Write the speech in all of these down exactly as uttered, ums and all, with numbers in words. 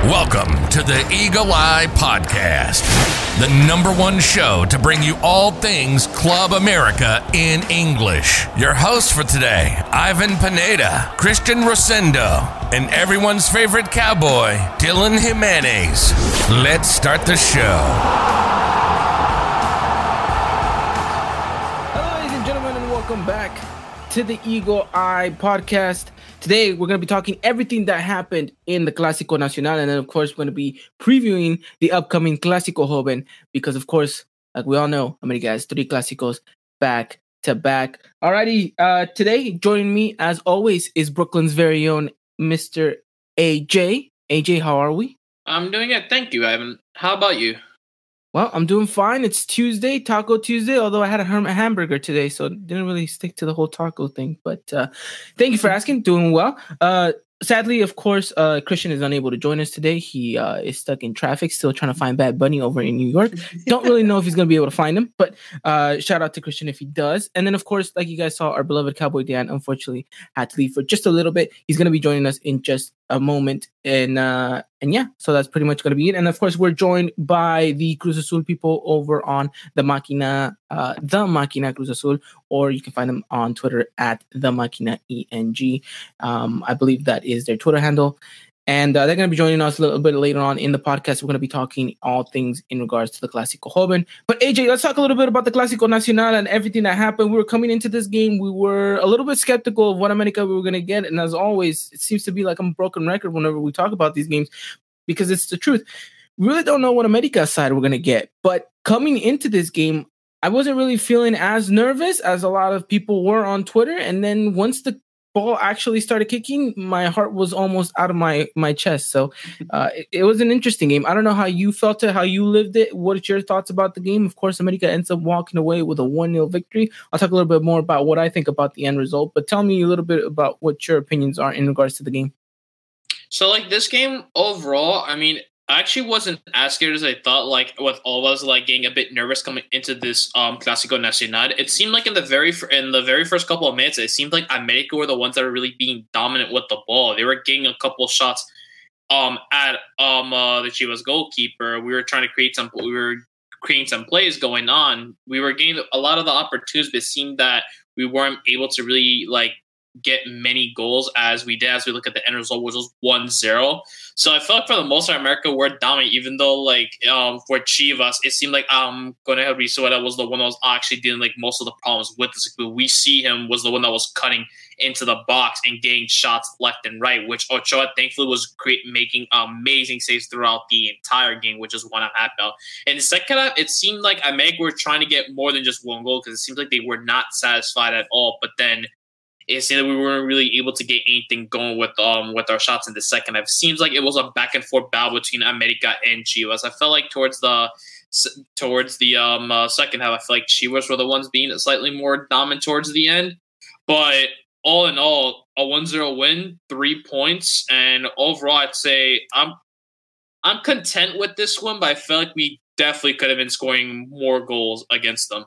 Welcome to the Eagle Eye Podcast, the number one show to bring you all things Club America in English. Your hosts for today, Ivan Pineda, Christian Rosendo, and everyone's favorite cowboy, Dylan Jimenez. Let's start the show. Hello, ladies and gentlemen, and welcome back to the Eagle Eye Podcast. Today, we're going to be talking everything that happened in the Clásico Nacional, and then, of course, we're going to be previewing the upcoming Clásico Joven, because, of course, like we all know, America has three Clásicos back to back. Alrighty, uh, today, joining me, as always, is Brooklyn's very own Mister A J. A J, how are we? I'm doing it. Thank you, Ivan. How about you? Well, I'm doing fine. It's Tuesday, Taco Tuesday, although I had a ham- hamburger today, so didn't really stick to the whole taco thing. But uh, thank you for asking. Doing well. Uh, sadly, of course, uh, Christian is unable to join us today. He uh, is stuck in traffic, still trying to find Bad Bunny over in New York. Don't really know if he's going to be able to find him, but uh, shout out to Christian if he does. And then, of course, like you guys saw, our beloved Cowboy Dan unfortunately had to leave for just a little bit. He's going to be joining us in just a moment. And uh, and yeah, so that's pretty much going to be it. And of course, we're joined by the Cruz Azul people over on the Máquina, uh, the Máquina Cruz Azul, or you can find them on Twitter at the Máquina E N G. Um, I believe that is their Twitter handle. And uh, they're going to be joining us a little bit later on in the podcast. We're going to be talking all things in regards to the Clásico Joven. But A J, let's talk a little bit about the Clásico Nacional and everything that happened. We were coming into this game. We were a little bit skeptical of what America we were going to get. And as always, it seems to be like I'm a broken record whenever we talk about these games, because it's the truth. We really don't know what America's side we're going to get. But coming into this game, I wasn't really feeling as nervous as a lot of people were on Twitter. And then once the ball actually started kicking, my heart was almost out of my my chest. So uh, it, it was an interesting game. I don't know how you felt it, how you lived it. What's your thoughts about the game? Of course, America ends up walking away with a one nil victory. I'll talk a little bit more about what I think about the end result, but tell me a little bit about what your opinions are in regards to the game. So, like, this game overall, I mean, I actually wasn't as scared as I thought, like, with all of us, like, getting a bit nervous coming into this um Clásico Nacional. It seemed like in the very in the very first couple of minutes, it seemed like America were the ones that were really being dominant with the ball. They were getting a couple shots um at um uh, the Chivas goalkeeper. We were trying to create some we were creating some plays going on. We were getting a lot of the opportunities, but it seemed that we weren't able to really, like, get many goals as we did as we look at the end result, which was one zero. So I felt like for the most part, America were dominant, even though, like, um, for Chivas, it seemed like um, Conejo Brizuela was the one that was actually dealing, like, most of the problems with this. But we see him was the one that was cutting into the box and getting shots left and right, which Ochoa thankfully was great, making amazing saves throughout the entire game, which is one I'm happy about. In the second half, it seemed like America were trying to get more than just one goal, because it seems like they were not satisfied at all. But then it seemed that we weren't really able to get anything going with um with our shots in the second half. It seems like it was a back and forth battle between America and Chivas. I felt like towards the towards the um uh, second half, I feel like Chivas were the ones being slightly more dominant towards the end. But all in all, a one zero win, three points, and overall, I'd say I'm I'm content with this one. But I feel like we definitely could have been scoring more goals against them.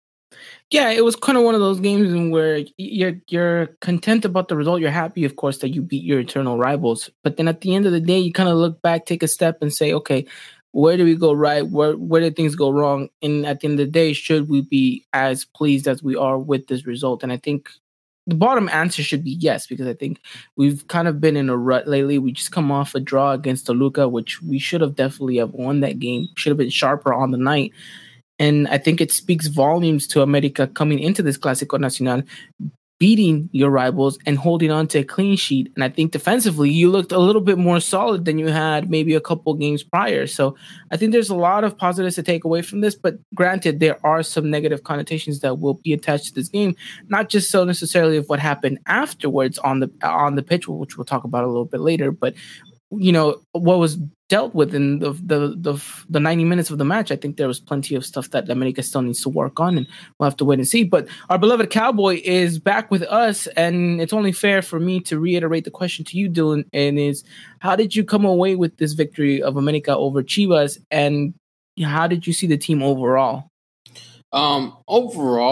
Yeah, it was kind of one of those games where you're you're content about the result. You're happy, of course, that you beat your eternal rivals. But then at the end of the day, you kind of look back, take a step, and say, okay, where did we go right? Where where did things go wrong? And at the end of the day, should we be as pleased as we are with this result? And I think the bottom answer should be yes, because I think we've kind of been in a rut lately. We just come off a draw against Toluca, which we should have definitely have won that game. Should have been sharper on the night. And I think it speaks volumes to America coming into this Clásico Nacional, beating your rivals and holding on to a clean sheet. And I think defensively, you looked a little bit more solid than you had maybe a couple games prior. So I think there's a lot of positives to take away from this. But granted, there are some negative connotations that will be attached to this game, not just so necessarily of what happened afterwards on the on the pitch, which we'll talk about a little bit later, but you know, what was dealt with in the, the the the ninety minutes of the match. I think there was plenty of stuff that America still needs to work on, and we'll have to wait and see. But our beloved Cowboy is back with us, and it's only fair for me to reiterate the question to you, Dylan, and is, how did you come away with this victory of America over Chivas, and how did you see the team overall? Um, overall,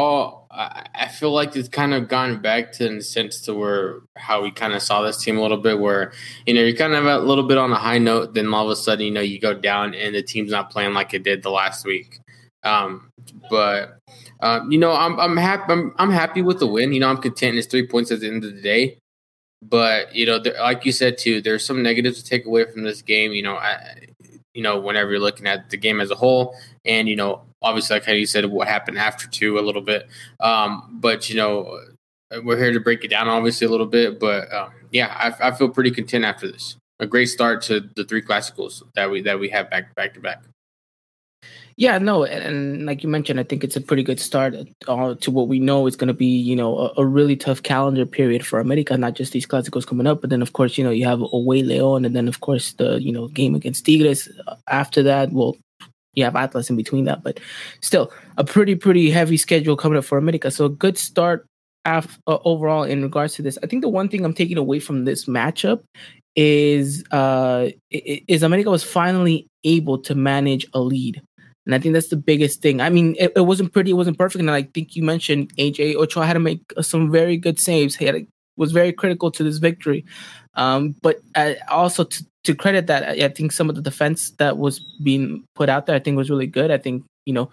I, I feel like it's kind of gone back to in the sense to where how we kind of saw this team a little bit, where you know you're kind of a little bit on a high note, then all of a sudden you know you go down and the team's not playing like it did the last week. Um, but um, you know I'm I'm happy I'm, I'm happy with the win. You know I'm content. It's three points at the end of the day. But you know, there, like you said too, there's some negatives to take away from this game. You know, I, you know, whenever you're looking at the game as a whole, and you know, obviously, like how you said, what happened after two a little bit. Um, but you know, we're here to break it down, obviously, a little bit. But um, yeah, I, I feel pretty content after this. A great start to the three classicals that we that we have back back to back. Yeah, no, and, and like you mentioned, I think it's a pretty good start uh, to what we know is going to be, you know, a, a really tough calendar period for America, not just these Clásicos coming up, but then, of course, you know, you have away León, and then, of course, the, you know, game against Tigres after that. Well, you have Atlas in between that, but still a pretty, pretty heavy schedule coming up for America. So a good start af- uh, overall in regards to this. I think the one thing I'm taking away from this matchup is uh, is America was finally able to manage a lead. And I think that's the biggest thing. I mean, it, it wasn't pretty, it wasn't perfect. And I think you mentioned A J Ochoa had to make some very good saves. He had a, was very critical to this victory. Um, but uh, also to, to credit that, I, I think some of the defense that was being put out there, I think was really good. I think, you know,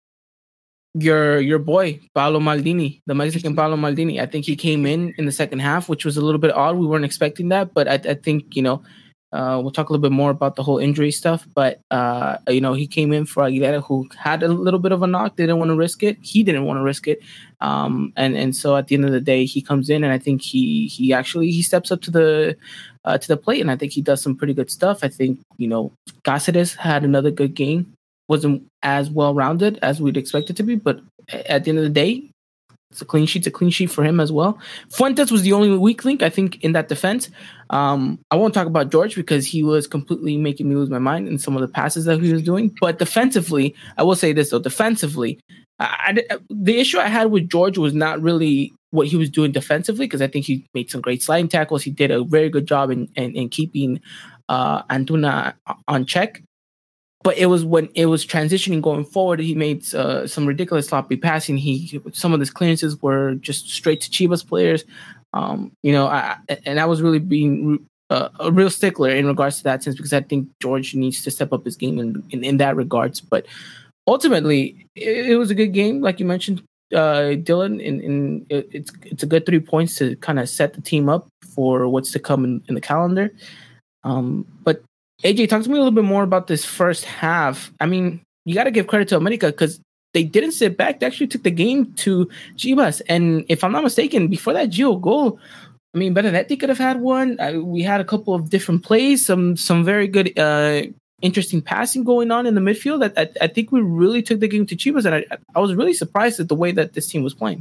your your boy, Paolo Maldini, the Mexican Paolo Maldini, I think he came in in the second half, which was a little bit odd. We weren't expecting that. But I, I think, you know, Uh, we'll talk a little bit more about the whole injury stuff, but uh, you know, he came in for Aguilera, who had a little bit of a knock, didn't want to risk it. He didn't want to risk it, um, and and so at the end of the day, he comes in, and I think he he actually he steps up to the uh, to the plate, and I think he does some pretty good stuff. I think you know, Cáceres had another good game, wasn't as well rounded as we'd expect it to be, but at the end of the day, it's a clean sheet. It's a clean sheet for him as well. Fuentes was the only weak link, I think, in that defense. Um, I won't talk about George because he was completely making me lose my mind in some of the passes that he was doing. But defensively, I will say this, though. Defensively, I, I, the issue I had with George was not really what he was doing defensively, because I think he made some great sliding tackles. He did a very good job in, in, in keeping uh, Antuna on check. But it was when it was transitioning going forward, he made uh, some ridiculous sloppy passing. He some of his clearances were just straight to Chivas players, um, you know. I, and I was really being uh, a real stickler in regards to that sense, because I think George needs to step up his game in in, in that regards. But ultimately, it, it was a good game, like you mentioned, uh, Dylan. And, and it, it's it's a good three points to kind of set the team up for what's to come in, in the calendar. Um, but A J, talk to me a little bit more about this first half. I mean, you got to give credit to America because they didn't sit back. They actually took the game to Chivas. And if I'm not mistaken, before that Gio goal, I mean, Benedetti could have had one. I, we had a couple of different plays, some some very good, uh, interesting passing going on in the midfield. I, I, I think we really took the game to Chivas, and I, I was really surprised at the way that this team was playing.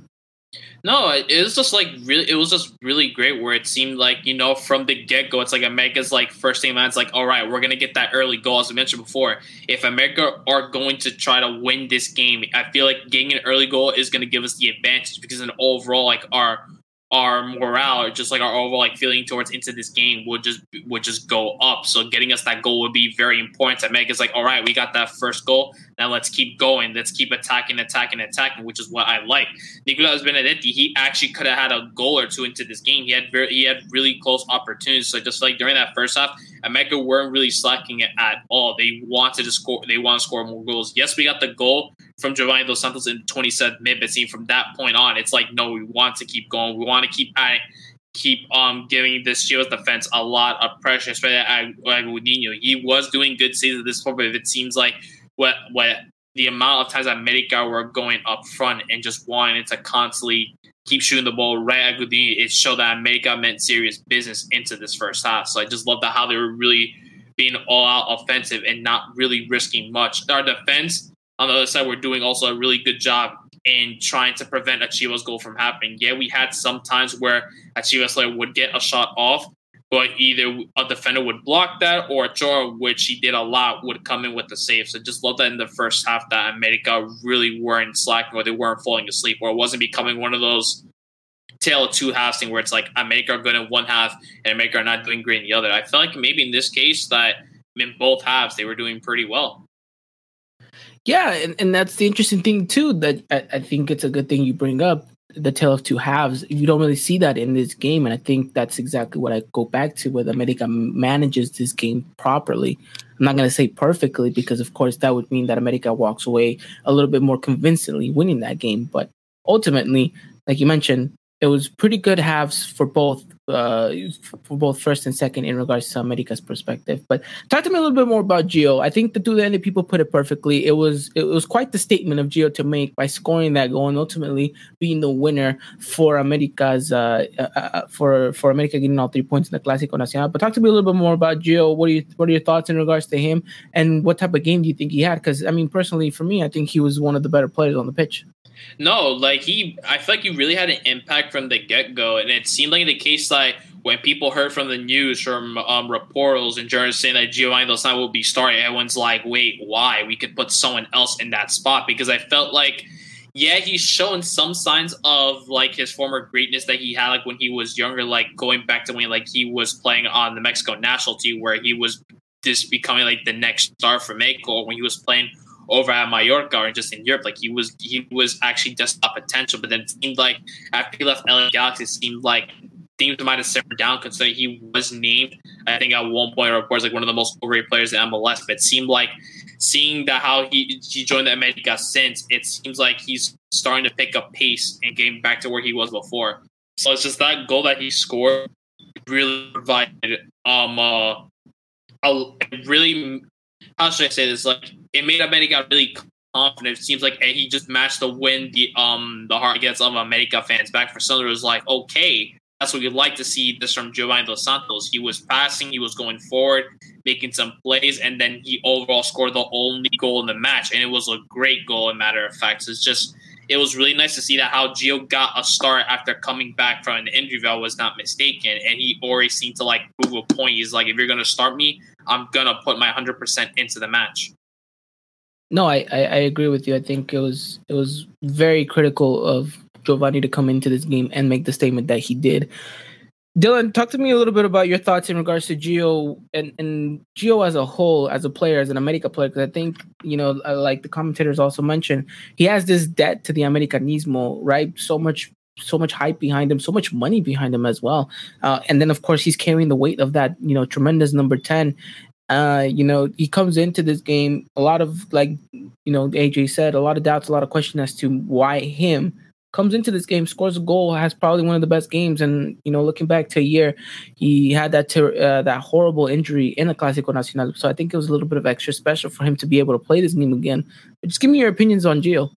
No, it was just like really, it was just really great where it seemed like, you know, from the get-go, it's like America's like first thing man, it's like, all right, we're going to get that early goal. As I mentioned before, if America are going to try to win this game, I feel like getting an early goal is going to give us the advantage, because in overall, like our our morale, or just like our overall like feeling towards into this game would just would just go up. So getting us that goal would be very important. America's like, all right, we got that first goal. Now let's keep going. Let's keep attacking, attacking, attacking, which is what I like. Nicolas Benedetti, he actually could have had a goal or two into this game. He had very, he had really close opportunities. So just like during that first half, America weren't really slacking it at all. They wanted to score. They want to score more goals. Yes, we got the goal from Giovanni Dos Santos in the twenty-seventh minute. But seeing from that point on, it's like, no, we want to keep going. We want to keep adding. Keep um giving this Chivas defense a lot of pressure, especially at Agudinho. He was doing good saves at this point, but it seems like what what the amount of times that America were going up front and just wanting to constantly keep shooting the ball right at Agudinho, it showed that America meant serious business into this first half. So I just love that how they were really being all out offensive and not really risking much. Our defense on the other side, we're doing also a really good job in trying to prevent a Chivas goal from happening. Yeah, we had some times where a Chivas player would get a shot off, but either a defender would block that, or Ochoa, which he did a lot, would come in with the save. So just love that in the first half that America really weren't slacking, or they weren't falling asleep, or it wasn't becoming one of those tale of two halves thing where it's like America are good in one half and America are not doing great in the other. I feel like maybe in this case that in both halves they were doing pretty well. Yeah, and, and that's the interesting thing too. That I, I think it's a good thing you bring up the tale of two halves. You don't really see that in this game, and I think that's exactly what I go back to, whether America manages this game properly. I'm not going to say perfectly, because of course that would mean that America walks away a little bit more convincingly winning that game. But ultimately, like you mentioned, it was pretty good halves for both uh, for both first and second in regards to America's perspective. But talk to me a little bit more about Gio. I think the two ended people put it perfectly. It was it was quite the statement of Gio to make by scoring that goal and ultimately being the winner for America's uh, uh, for for America getting all three points in the Clásico Nacional. But talk to me a little bit more about Gio. What are you what are your thoughts in regards to him, and what type of game do you think he had? Because I mean, personally, for me, I think he was one of the better players on the pitch. No, like he, I feel like he really had an impact from the get go, and it seemed like the case like when people heard from the news, from um, reporters and journalists saying that Giovanni Dos Santos will be starting, everyone's like, "Wait, why? We could put someone else in that spot." Because I felt like, yeah, he's shown some signs of like his former greatness that he had, like when he was younger, like going back to when like he was playing on the Mexico national team, where he was just becoming like the next star for Mexico, or when he was playing over at Mallorca or just in Europe. Like he was he was actually just a potential, but then it seemed like after he left L A Galaxy, it seemed like things might have simmered down, considering he was named, I think at one point, reports like one of the most overrated players in M L S. But it seemed like seeing that how he he joined the America since, it seems like he's starting to pick up pace and getting back to where he was before. So it's just that goal that he scored really provided um uh a really, how should I say this, like it made America really confident. It seems like he just matched to win the um the heart against of America fans back. For some, it was like, okay, that's what you'd like to see this from Giovanni Dos Santos. He was passing, he was going forward, making some plays, and then he overall scored the only goal in the match, and it was a great goal. In matter of fact, so it's just it was really nice to see that how Gio got a start after coming back from an injury, if I was not mistaken, and he already seemed to like prove a point. He's like, if you're gonna start me, I'm gonna put my one hundred percent into the match. No, I, I, I agree with you. I think it was it was very critical of Giovanni to come into this game and make the statement that he did. Dylan, talk to me a little bit about your thoughts in regards to Gio and, and Gio as a whole, as a player, as an America player, because I think, you know, like the commentators also mentioned, he has this debt to the Americanismo, right? So much so much hype behind him, so much money behind him as well. Uh, and then, of course, he's carrying the weight of that, you know, tremendous number ten. Uh, you know, he comes into this game, a lot of, like, you know, A J said, a lot of doubts, a lot of questions as to why him. Comes into this game, scores a goal, has probably one of the best games. And, you know, looking back to a year, he had that ter- uh, that horrible injury in the Clásico Nacional. So I think it was a little bit of extra special for him to be able to play this game again. But just give me your opinions on Gio.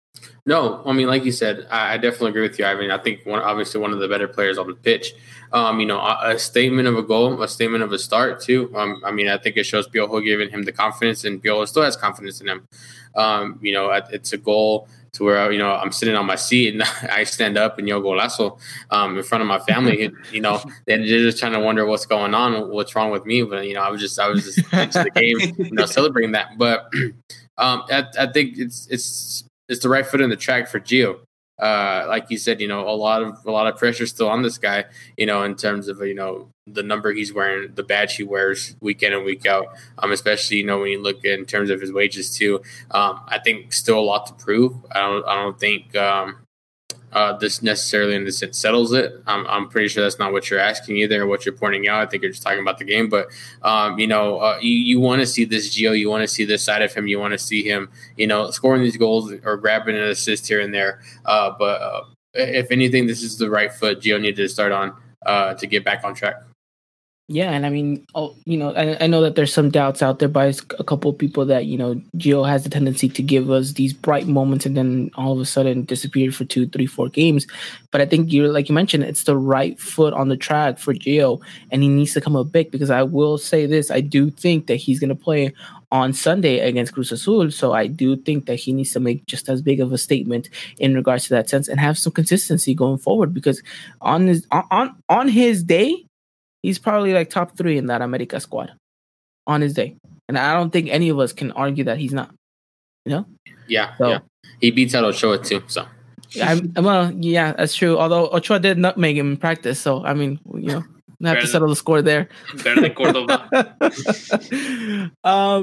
No, I mean, like you said, I, I definitely agree with you. I mean, I think one, obviously one of the better players on the pitch. Um, you know, a, a statement of a goal, a statement of a start too. Um, I mean, I think it shows Piojo giving him the confidence, and Piojo still has confidence in him. Um, you know, it's a goal to where, you know, I'm sitting on my seat and I stand up and yo golazo um, in front of my family. You know, they're just trying to wonder what's going on, what's wrong with me. But, you know, I was just, I was just into the game, you know, celebrating that. But um, I, I think it's, it's, it's the right foot in the track for Gio. Uh, like you said, you know, a lot of a lot of pressure still on this guy, you know, in terms of, you know, the number he's wearing, the badge he wears week in and week out, um, especially, you know, when you look in terms of his wages too. Um, I think still a lot to prove. I don't I don't think um, uh, this necessarily in this sense settles it. I'm, I'm pretty sure that's not what you're asking either, or what you're pointing out. I think you're just talking about the game. But, um, you know, uh, you, you want to see this Gio. You want to see this side of him. You want to see him, you know, scoring these goals or grabbing an assist here and there. Uh, but uh, if anything, this is the right foot Gio needed to start on uh, to get back on track. Yeah, and I mean, oh, you know, I, I know that there's some doubts out there by a couple of people that, you know, Gio has the tendency to give us these bright moments and then all of a sudden disappear for two, three, four games. But I think you're, like you mentioned, it's the right foot on the track for Gio, and he needs to come up big, because I will say this, I do think that he's going to play on Sunday against Cruz Azul. So I do think that he needs to make just as big of a statement in regards to that sense and have some consistency going forward, because on his, on, on his day, he's probably like top three in that America squad on his day. And I don't think any of us can argue that he's not, you know? Yeah, so, yeah. He beats out Ochoa too, so. I'm, well, yeah, that's true. Although Ochoa did nutmeg him in practice. So, I mean, you know, I have to settle the score there. Better than Cordoba. um,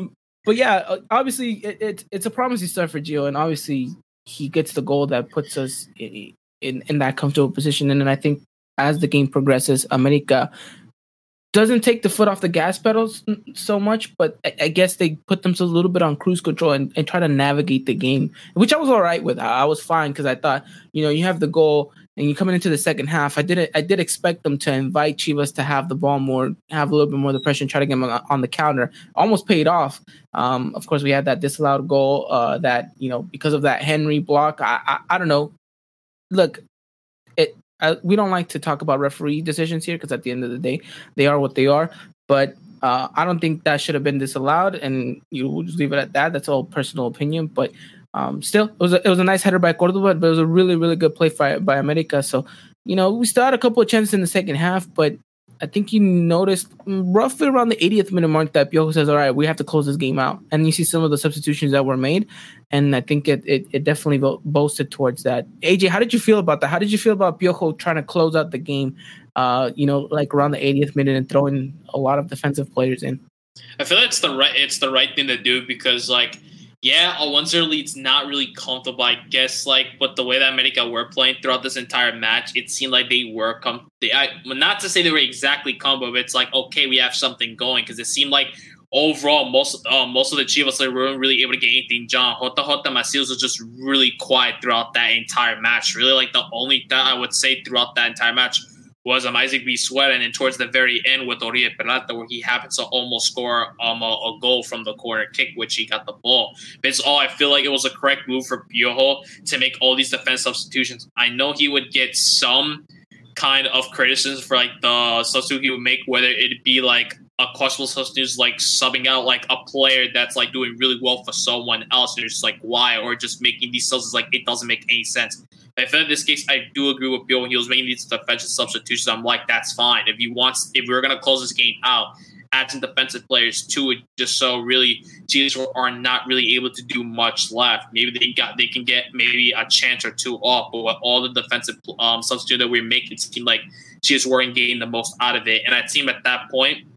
but yeah, obviously it, it, it's a promising start for Gio, and obviously he gets the goal that puts us in, in, in that comfortable position. And then I think as the game progresses, America doesn't take the foot off the gas pedals so much, but I, I guess they put themselves a little bit on cruise control and, and try to navigate the game, which I was all right with. I, I was fine because I thought, you know, you have the goal and you're coming into the second half. I did I did expect them to invite Chivas to have the ball more, have a little bit more of the pressure and try to get them on, on the counter. Almost paid off. Um, of course, we had that disallowed goal uh, that, you know, because of that Henry block. I, I, I don't know. Look, it. I, we don't like to talk about referee decisions here because at the end of the day, they are what they are. But uh, I don't think that should have been disallowed, and you will just leave it at that. That's all personal opinion. But um, still, it was a, it was a nice header by Cordoba, but it was a really, really good play by, by America. So, you know, we still had a couple of chances in the second half, but I think you noticed roughly around the eightieth minute mark that Piojo says, all right, we have to close this game out. And you see some of the substitutions that were made. And I think it it, it definitely bo- boasted towards that. A J, how did you feel about that? How did you feel about Piojo trying to close out the game, uh, you know, like around the eightieth minute and throwing a lot of defensive players in? I feel like it's the right it's the right thing to do because, like, yeah, a one zero lead's not really comfortable, I guess, like, but the way that America were playing throughout this entire match, it seemed like they were, com- they, I, not to say they were exactly comfortable, but it's like, okay, we have something going, because it seemed like overall, most uh, most of the Chivas like, weren't really able to get anything done. Jota Jota Macías was just really quiet throughout that entire match. Really, like, the only thing I would say throughout that entire match was um, Isaac B. Sweat, and then towards the very end with Oribe Peralta, where he happens to almost score um, a, a goal from the corner kick, which he got the ball. But it's all, I feel like it was a correct move for Piojo to make all these defense substitutions. I know he would get some kind of criticism for like the substitute he would make, whether it'd be like a questionable substitute, like subbing out like a player that's like doing really well for someone else, and you're just like, why? Or just making these subs like it doesn't make any sense. I feel in this case, I do agree with Bill when he was making these defensive substitutions. I'm like, that's fine. If you want, if we're gonna close this game out, add some defensive players to it, just so really Chiefs are not really able to do much left. Maybe they got they can get maybe a chance or two off, but with all the defensive um, substitutes that we're making, it seemed like Chiefs weren't getting the most out of it. And I seem at that point,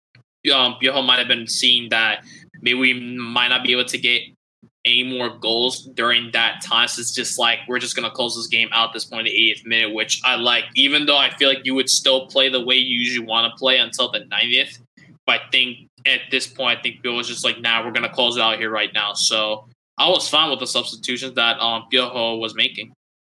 um, Piojo might have been seeing that maybe we might not be able to get any more goals during that time. So it's just like, we're just going to close this game out at this point in the eightieth minute, which I like, even though I feel like you would still play the way you usually want to play until the ninetieth. But I think at this point, I think Bill was just like, nah, we're going to close it out here right now. So I was fine with the substitutions that um, Piojo was making.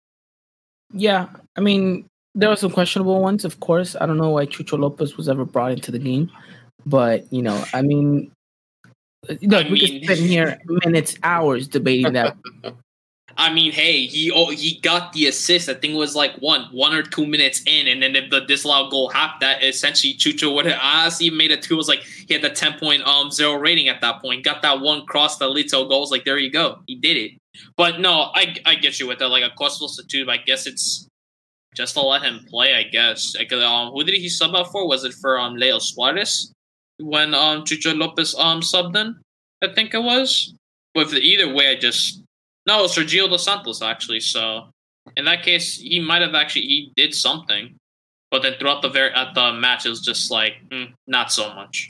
Yeah, I mean, there were some questionable ones, of course. I don't know why Chucho Lopez was ever brought into the game. But, you know, I mean, look, I we mean, could spend here minutes, hours debating that. I mean, hey, he oh, he got the assist. I think it was like one, one or two minutes in, and then if the disallowed goal happened, that essentially Chucho would have honestly made it two. It was like he had the ten point um zero rating at that point. Got that one cross that leads to a goal. Was like, there you go, he did it. But no, I I get you with that. Like a cost substitute, I guess it's just to let him play. I guess. Like, um, who did he sub out for? Was it for um Leo Suarez? When um Chucho Lopez um subbed in, I think it was. But either way, I just no, it was Sergio Dos Santos actually. So in that case, he might have actually he did something, but then throughout the very at the match, it was just like mm, not so much.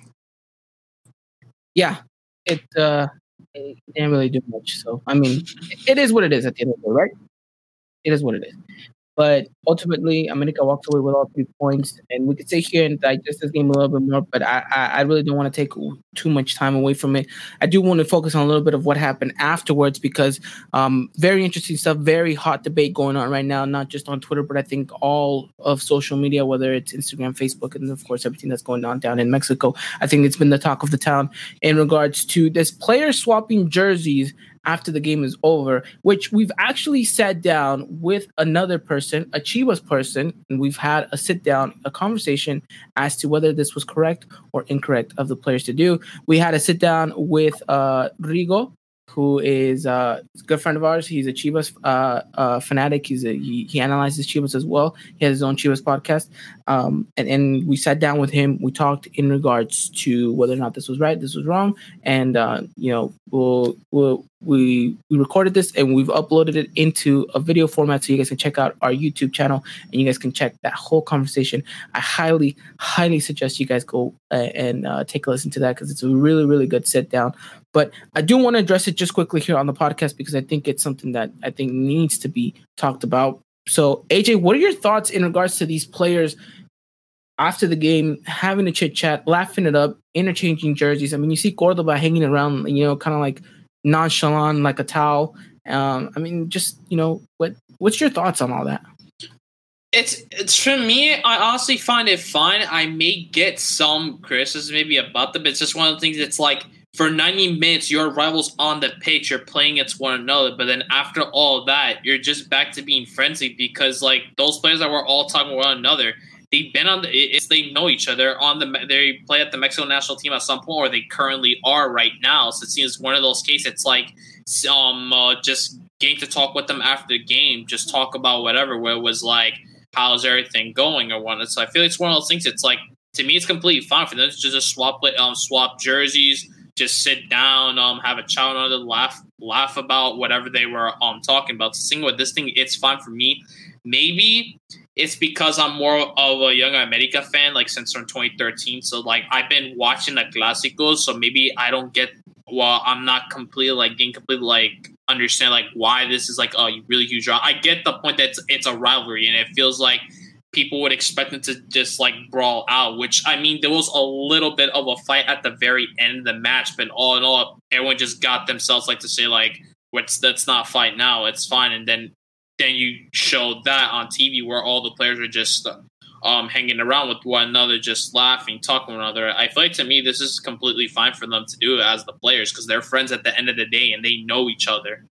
Yeah, it uh, it didn't really do much. So I mean, it is what it is at the end of the day, right? It is what it is. But ultimately, America walked away with all three points, and we could sit here and digest this game a little bit more. But I, I, I really don't want to take too much time away from it. I do want to focus on a little bit of what happened afterwards, because um, very interesting stuff, very hot debate going on right now, not just on Twitter, but I think all of social media, whether it's Instagram, Facebook, and of course everything that's going on down in Mexico. I think it's been the talk of the town in regards to this player swapping jerseys after the game is over, which we've actually sat down with another person, a Chivas person, and we've had a sit down, a conversation as to whether this was correct or incorrect of the players to do. We had a sit down with uh, Rigo, who is uh, a good friend of ours. He's a Chivas uh, uh, fanatic. He's a, he, he analyzes Chivas as well. He has his own Chivas podcast. Um, and, and we sat down with him. We talked in regards to whether or not this was right, this was wrong. And, uh, you know, we'll, we'll, we we recorded this and we've uploaded it into a video format so you guys can check out our YouTube channel and you guys can check that whole conversation. I highly, highly suggest you guys go uh, and uh, take a listen to that because it's a really, really good sit down. But I do want to address it just quickly here on the podcast because I think it's something that I think needs to be talked about. So, A J, what are your thoughts in regards to these players after the game, having a chit chat, laughing it up, interchanging jerseys? I mean, you see Cordoba hanging around, you know, kind of like nonchalant, like a towel. Um, I mean, just, you know, what what's your thoughts on all that? It's it's for me. I honestly find it fine. I may get some criticism maybe about them. But it's just one of the things. It's like for ninety minutes, your rivals on the pitch, you're playing against one another. But then after all that, you're just back to being friendly because like those players that were all talking with one another, they've been on the. It's they know each other on the. They play at the Mexico national team at some point, or they currently are right now. So it seems one of those cases. It's like um uh, just getting to talk with them after the game, just talk about whatever. Where it was like. How's everything going or whatnot? So I feel like it's one of those things. It's like to me, it's completely fine for them to just swap um swap jerseys, just sit down, um have a chat on it, laugh laugh about whatever they were um talking about. So seeing with this thing, it's fine for me. Maybe it's because I'm more of a Young America fan, like since from twenty thirteen. So like I've been watching the Clásicos, so maybe I don't get. Well, I'm not completely like getting completely like. Understand like why this is like a really huge draw. I get the point that it's, it's a rivalry and it feels like people would expect them to just like brawl out, which I mean there was a little bit of a fight at the very end of the match, but all in all everyone just got themselves like to say like what's let's not fight now, it's fine. And then then you show that on T V where all the players are just um hanging around with one another, just laughing, talking with one another. I feel like to me this is completely fine for them to do as the players because they're friends at the end of the day and they know each other.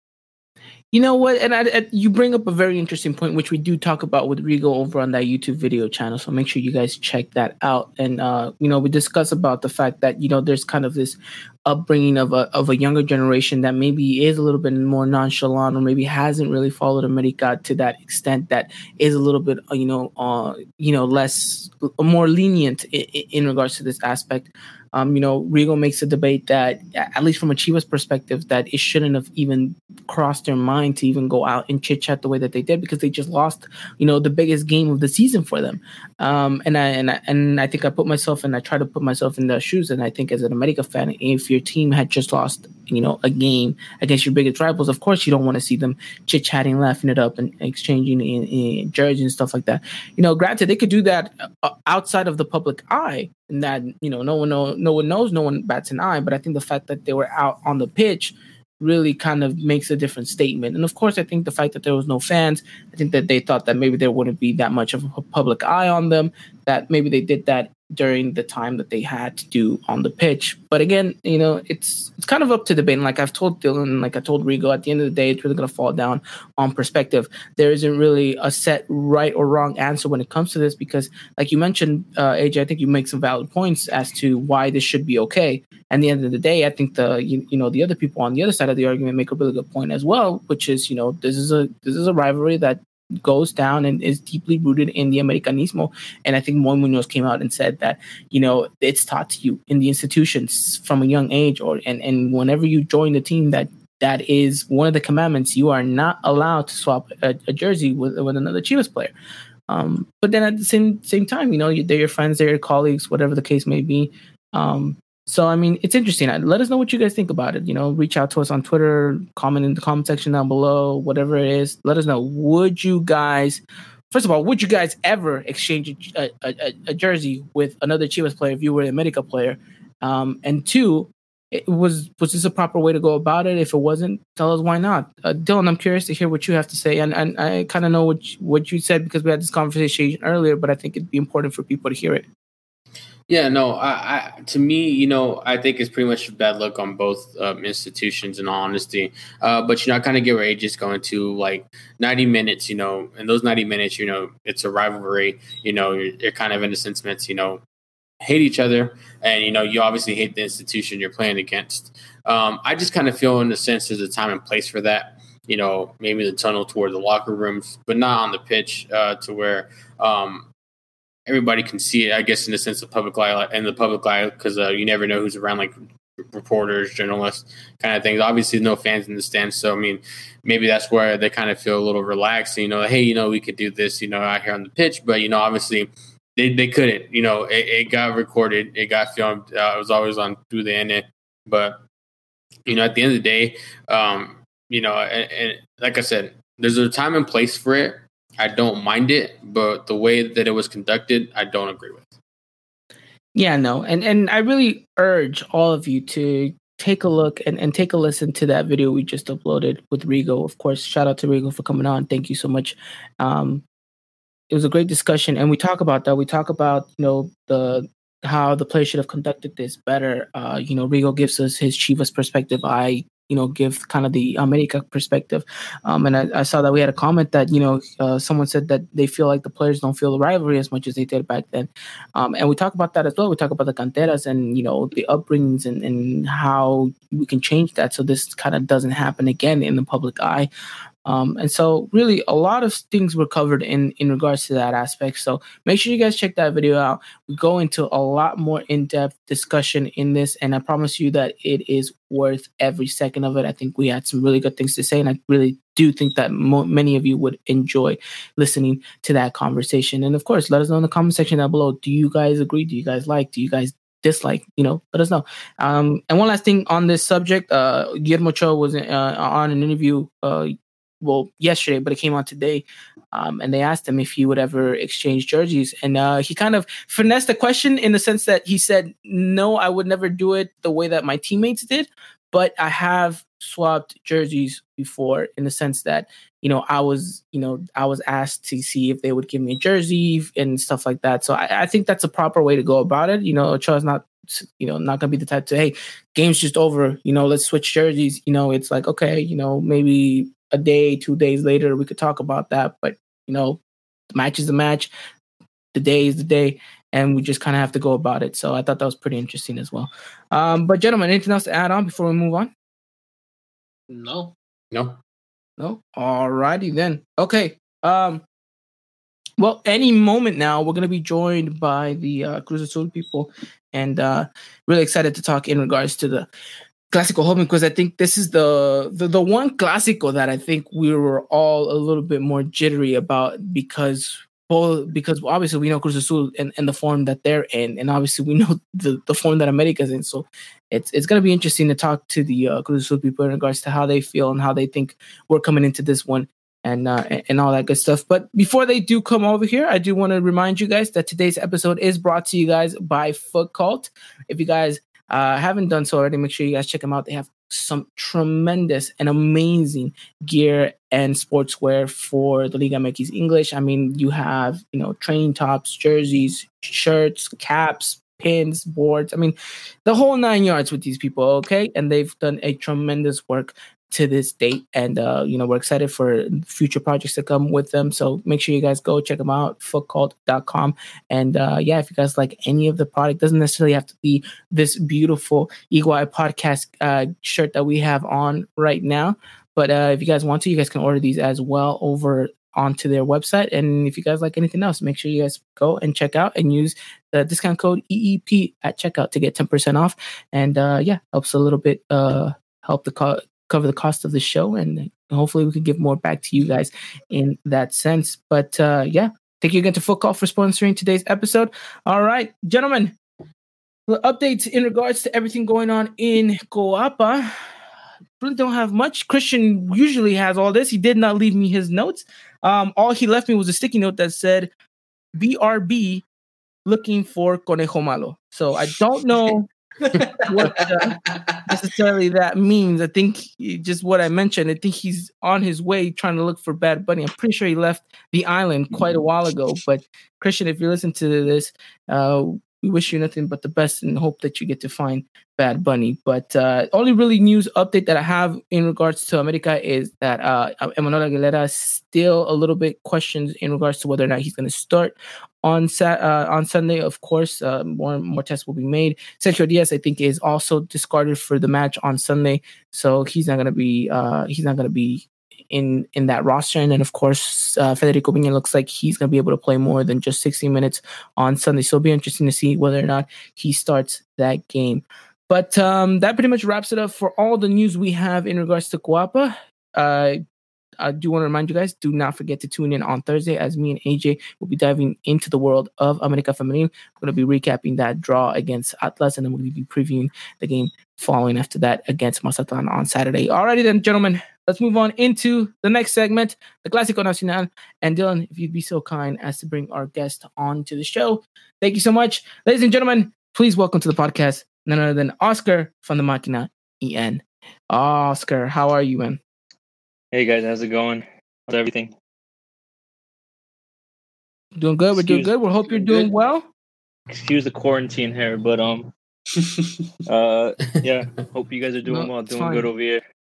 You know what? And I, I, you bring up a very interesting point, which we do talk about with Rigo over on that YouTube video channel. So make sure you guys check that out. And, uh, you know, we discuss about the fact that, you know, there's kind of this upbringing of a of a younger generation that maybe is a little bit more nonchalant or maybe hasn't really followed America to that extent that is a little bit, you know, uh, you know, less, more lenient in, in regards to this aspect. Um, you know, Rigo makes a debate that, at least from a Chivas perspective, that it shouldn't have even crossed their mind to even go out and chit chat the way that they did because they just lost, you know, the biggest game of the season for them. Um, and I and I, and I think I put myself and I try to put myself in their shoes. And I think as an America fan, if your team had just lost, you know, a game against your biggest rivals, of course you don't want to see them chit chatting, laughing it up, and exchanging in, in jerseys and stuff like that. You know, granted, they could do that outside of the public eye. And that, you know, no one know, no one knows, no one bats an eye. But I think the fact that they were out on the pitch really kind of makes a different statement. And of course, I think the fact that there was no fans, I think that they thought that maybe there wouldn't be that much of a public eye on them, that maybe they did that during the time that they had to do on the pitch. But again, you know, it's it's kind of up to debate. And like I've told Dylan, like I told Rigo, at the end of the day, it's really going to fall down on perspective. There isn't really a set right or wrong answer when it comes to this because, like you mentioned, uh, A J, I think you make some valid points as to why this should be okay. And at the end of the day, I think the you, you know the other people on the other side of the argument make a really good point as well, which is, you know, this is a this is a rivalry that goes down and is deeply rooted in the Americanismo. And I think Moy Munoz came out and said that, you know, it's taught to you in the institutions from a young age, or and, and whenever you join the team, that that is one of the commandments. You are not allowed to swap a, a jersey with, with another Chivas player. Um, but then at the same same time, you know, they're your friends, they're your colleagues, whatever the case may be. Um, So, I mean, it's interesting. Let us know what you guys think about it. You know, reach out to us on Twitter, comment in the comment section down below, whatever it is. Let us know. Would you guys, first of all, would you guys ever exchange a, a, a jersey with another Chivas player if you were an America player? Um, and two, it was was this a proper way to go about it? If it wasn't, tell us why not. Uh, Dylan, I'm curious to hear what you have to say. And, and I kind of know what you, what you said because we had this conversation earlier, but I think it'd be important for people to hear it. Yeah, no, I, I, to me, you know, I think it's pretty much a bad look on both um, institutions, in all honesty. Uh, but, you know, I kind of get where Age's going to, like, ninety minutes, you know, and those ninety minutes, you know, it's a rivalry. You know, you're, you're kind of, in a sense, meant to, you know, hate each other. And, you know, you obviously hate the institution you're playing against. Um, I just kind of feel, in a sense, there's a time and place for that. You know, maybe the tunnel toward the locker rooms, but not on the pitch uh, to where um, – everybody can see it, I guess, in the sense of public eye and the public eye, because uh, you never know who's around, like reporters, journalists, kind of things. Obviously, no fans in the stands, so I mean, maybe that's where they kind of feel a little relaxed. You know, hey, you know, we could do this, you know, out here on the pitch, but you know, obviously, they they couldn't. You know, it, it got recorded, it got filmed. Uh, it was always on through the internet, but you know, at the end of the day, um, you know, and, and like I said, there's a time and place for it. I don't mind it, but the way that it was conducted, I don't agree with. Yeah, no. And and I really urge all of you to take a look and, and take a listen to that video we just uploaded with Rigo. Of course, shout out to Rigo for coming on. Thank you so much. Um, it was a great discussion. And we talk about that. We talk about, you know, the how the players should have conducted this better. Uh, you know, Rigo gives us his Chivas perspective. I you know, give kind of the America perspective. Um, and I, I saw that we had a comment that, you know, uh, someone said that they feel like the players don't feel the rivalry as much as they did back then. Um, and we talk about that as well. We talk about the canteras and, you know, the upbringings and, and how we can change that so this kind of doesn't happen again in the public eye. Um, and so really a lot of things were covered in, in regards to that aspect. So make sure you guys check that video out. We go into a lot more in-depth discussion in this, and I promise you that it is worth every second of it. I think we had some really good things to say, and I really do think that mo- many of you would enjoy listening to that conversation. And of course, let us know in the comment section down below. Do you guys agree? Do you guys like? Do you guys dislike? You know, let us know. Um, and one last thing on this subject, uh, Guillermo Ochoa was uh, on an interview uh, well, yesterday, but it came out today. Um, and they asked him if he would ever exchange jerseys. And uh, he kind of finessed the question in the sense that he said, no, I would never do it the way that my teammates did. But I have swapped jerseys before in the sense that, you know, I was, you know, I was asked to see if they would give me a jersey and stuff like that. So I, I think that's a proper way to go about it. You know, Ochoa's not, you know, not going to be the type to, hey, game's just over, you know, let's switch jerseys. You know, it's like, okay, you know, maybe a day, two days later, we could talk about that. But, you know, the match is the match. The day is the day. And we just kind of have to go about it. So I thought that was pretty interesting as well. Um, but, gentlemen, anything else to add on before we move on? No. No. No? All righty then. Okay. Um, well, any moment now, we're going to be joined by the uh, Cruz Azul people. And uh, really excited to talk in regards to the Clásico Joven, because I think this is the, the the one Clásico that I think we were all a little bit more jittery about because well, because obviously we know Cruz Azul and, and the form that they're in, and obviously we know the, the form that America's in. So it's it's going to be interesting to talk to the uh, Cruz Azul people in regards to how they feel and how they think we're coming into this one and uh, and all that good stuff. But before they do come over here, I do want to remind you guys that today's episode is brought to you guys by Foot Cult. If you guys Uh, haven't done so already, make sure you guys check them out. They have some tremendous and amazing gear and sportswear for the Liga M X English. I mean, you have, you know, training tops, jerseys, shirts, caps, pins, boards. I mean, the whole nine yards with these people, okay? And they've done a tremendous work to this date. And, uh, you know, we're excited for future projects to come with them. So make sure you guys go check them out, foot cult dot com. And, uh, yeah, if you guys like any of the product, doesn't necessarily have to be this beautiful Eagle Eye Podcast uh, shirt that we have on right now. But uh, if you guys want to, you guys can order these as well over onto their website. And if you guys like anything else, make sure you guys go and check out and use the discount code E E P at checkout to get ten percent off. And, uh, yeah, helps a little bit, uh, help the co- cover the cost of the show, and hopefully we can give more back to you guys in that sense. But uh, yeah, thank you again to Foot Cult for sponsoring today's episode. All right, gentlemen, updates in regards to everything going on in Coapa. Really don't have much. Christian usually has all this. He did not leave me his notes. Um, all he left me was a sticky note that said B R B looking for Conejo Malo. So I don't know what uh, necessarily that means. I think just what I mentioned, I think he's on his way trying to look for Bad Bunny. I'm pretty sure he left the island quite a while ago. But Christian, if you listen to this, uh, we wish you nothing but the best and hope that you get to find Bad Bunny. But uh, only really news update that I have in regards to America is that uh, Emanuel Aguilera still a little bit questions in regards to whether or not he's going to start on Sat uh, on Sunday. Of course, uh, more more tests will be made. Sergio Diaz, I think, is also discarded for the match on Sunday, so he's not going to be uh, he's not going to be in in that roster. And then, of course, uh, Federico Viña looks like he's going to be able to play more than just sixty minutes on Sunday. So it'll be interesting to see whether or not he starts that game. But um, that pretty much wraps it up for all the news we have in regards to Coapa. Uh, I do want to remind you guys, do not forget to tune in on Thursday as me and A J will be diving into the world of America Femenil. We're going to be recapping that draw against Atlas, and then we'll be previewing the game following after that against Mazatlan on Saturday. Alrighty then, gentlemen, let's move on into the next segment, the Clásico Nacional. And Dylan, if you'd be so kind as to bring our guest on to the show. Thank you so much. Ladies and gentlemen, please welcome to the podcast none other than Oscar from the Máquina E N. Oscar, how are you, man? Hey guys, how's it going? How's everything? Doing good. We're doing good. We hope you're doing well. Excuse the quarantine here, but um, uh, yeah. Hope you guys are doing No, well, it's doing fine. good over here.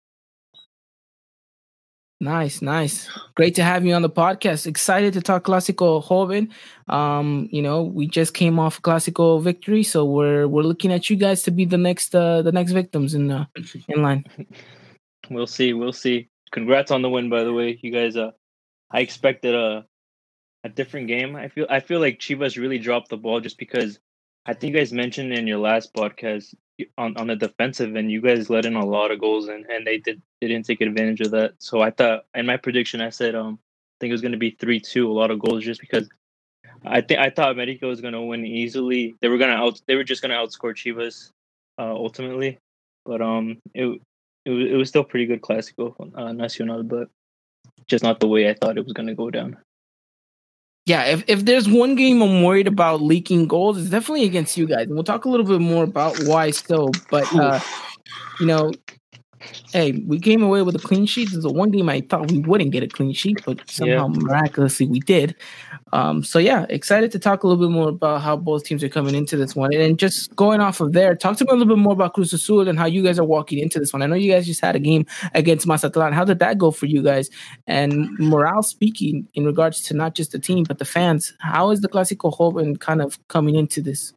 Nice, nice. Great to have you on the podcast. Excited to talk Clásico Joven. Um, you know, we just came off a Clásico victory, so we're we're looking at you guys to be the next uh, the next victims in uh, in line. We'll see, we'll see. Congrats on the win, by the way. You guys, uh, I expected a a different game. I feel I feel like Chivas really dropped the ball just because I think you guys mentioned in your last podcast on, on the defensive end, you guys let in a lot of goals and, and they did they didn't take advantage of that. So I thought in my prediction I said um I think it was gonna be three two, a lot of goals just because I think I thought America was gonna win easily. They were gonna out they were just gonna outscore Chivas uh, ultimately. But um it It was, it was still pretty good Clásico uh, Nacional, but just not the way I thought it was going to go down. Yeah, if, if there's one game I'm worried about leaking goals, it's definitely against you guys. And we'll talk a little bit more about why so. But, uh, you know, hey, we came away with a clean sheet. This is the one game I thought we wouldn't get a clean sheet, but somehow yeah. miraculously we did. Um, so, yeah, excited to talk a little bit more about how both teams are coming into this one. And just going off of there, talk to me a little bit more about Cruz Azul and how you guys are walking into this one. I know you guys just had a game against Mazatlan. How did that go for you guys? And morale speaking in regards to not just the team, but the fans, how is the Clásico Joven kind of coming into this?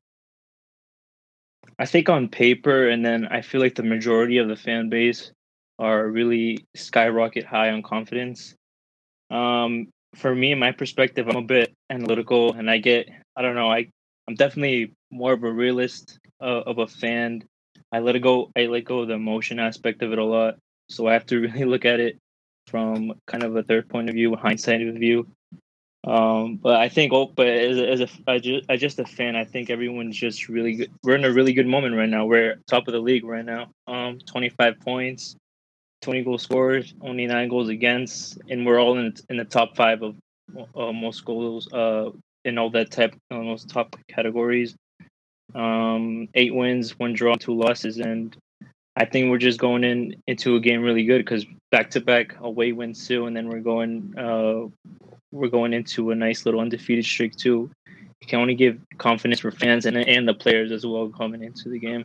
I think on paper, and then I feel like the majority of the fan base are really skyrocket high on confidence. Um, for me, in my perspective, I'm a bit analytical, and I get, I don't know, I, I'm definitely more of a realist uh, of a fan. I let it go, I let go of the emotion aspect of it a lot. So I have to really look at it from kind of a third point of view, a hindsight of view. Um, but I think, oh, but as a, as a I just, I just a fan, I think everyone's just really good. We're in a really good moment right now. We're top of the league right now. Um, twenty-five points, twenty goal scorers, only nine goals against, and we're all in in the top five of uh, most goals uh in all that type, uh, most top categories. Um, eight wins, one draw, two losses, and I think we're just going in into a game really good because back to back away wins too, and then we're going uh. We're going into a nice little undefeated streak too. You can only give confidence for fans and and the players as well coming into the game.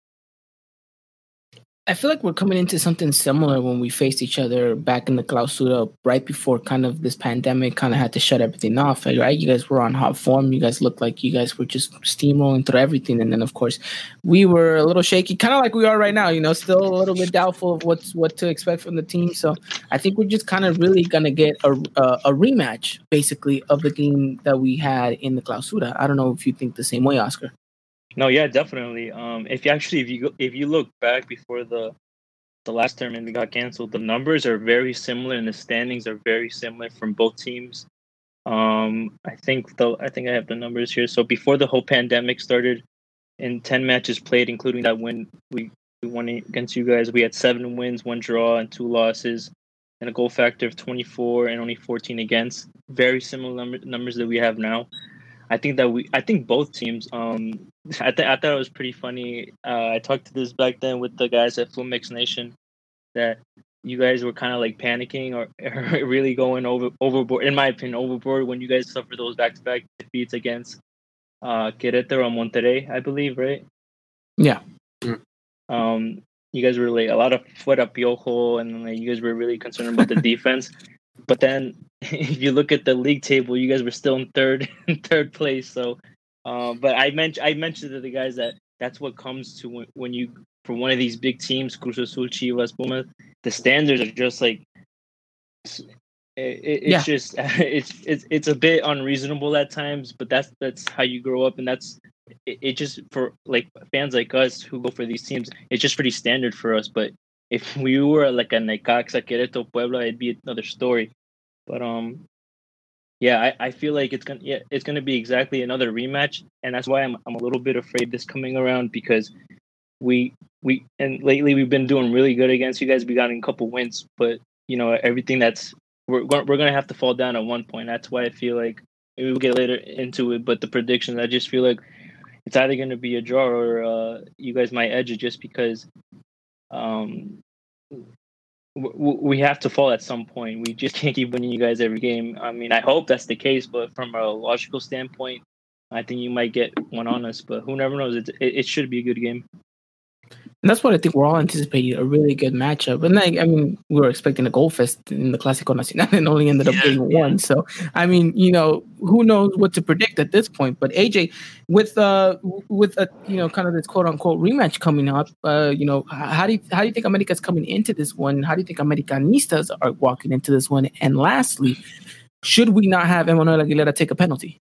I feel like we're coming into something similar when we faced each other back in the Clausura right before kind of this pandemic kind of had to shut everything off, right? You guys were on hot form. You guys looked like you guys were just steamrolling through everything. And then, of course, we were a little shaky, kind of like we are right now, you know, still a little bit doubtful of what's what to expect from the team. So I think we're just kind of really going to get a, a, a rematch, basically, of the game that we had in the Clausura. I don't know if you think the same way, Oscar. No, yeah, definitely. Um, if you actually, if you go, if you look back before the the last tournament that got canceled, the numbers are very similar and the standings are very similar from both teams. Um, I think the I think I have the numbers here. So before the whole pandemic started, in ten matches played, including that win we, we won against you guys, we had seven wins, one draw, and two losses, and a goal factor of twenty-four and only fourteen against. Very similar number, numbers that we have now. I think that we, I think both teams, um, I, th- I thought it was pretty funny. Uh, I talked to this back then with the guys at Flumix Nation that you guys were kind of like panicking or, or really going over overboard, in my opinion, overboard when you guys suffered those back-to-back defeats against uh, Querétaro and Monterrey, I believe, right? Yeah. Um, you guys were like a lot of foot up Piojo, and like, you guys were really concerned about the defense. But then, if you look at the league table, you guys were still in third, in third place. So, uh, but I mentioned I mentioned to the guys that that's what comes to when, when you for one of these big teams, Cruz Azul, Chivas, Pumas. The standards are just like It, it, it's Yeah. just it's it's it's a bit unreasonable at times, but that's that's how you grow up, and that's it, it. Just for like fans like us who go for these teams, it's just pretty standard for us. But if we were like a Necaxa, Querétaro, Puebla, it'd be another story. But um, yeah, I, I feel like it's gonna yeah it's gonna be exactly another rematch, and that's why I'm I'm a little bit afraid this coming around because we we and lately we've been doing really good against you guys. We got a couple wins, but you know everything that's we're we're gonna have to fall down at one point. That's why I feel like maybe we'll get later into it. But the predictions, I just feel like it's either gonna be a draw or uh, you guys might edge it just because um w- we have to fall at some point. We just can't keep winning you guys every game. I mean, I hope that's the case, but from a logical standpoint, I think you might get one on us. But who never knows? It it, it should be a good game. And that's what I think we're all anticipating, a really good matchup. And like, I mean, we were expecting a goal fest in the Clásico Nacional and only ended up Yeah, getting yeah. one. So, I mean, you know, who knows what to predict at this point. But A J, with uh, with a you know, kind of this quote unquote rematch coming up, uh, you know, h- how do you, how do you think America's coming into this one? How do you think Americanistas are walking into this one? And lastly, should we not have Emmanuel Aguilera take a penalty?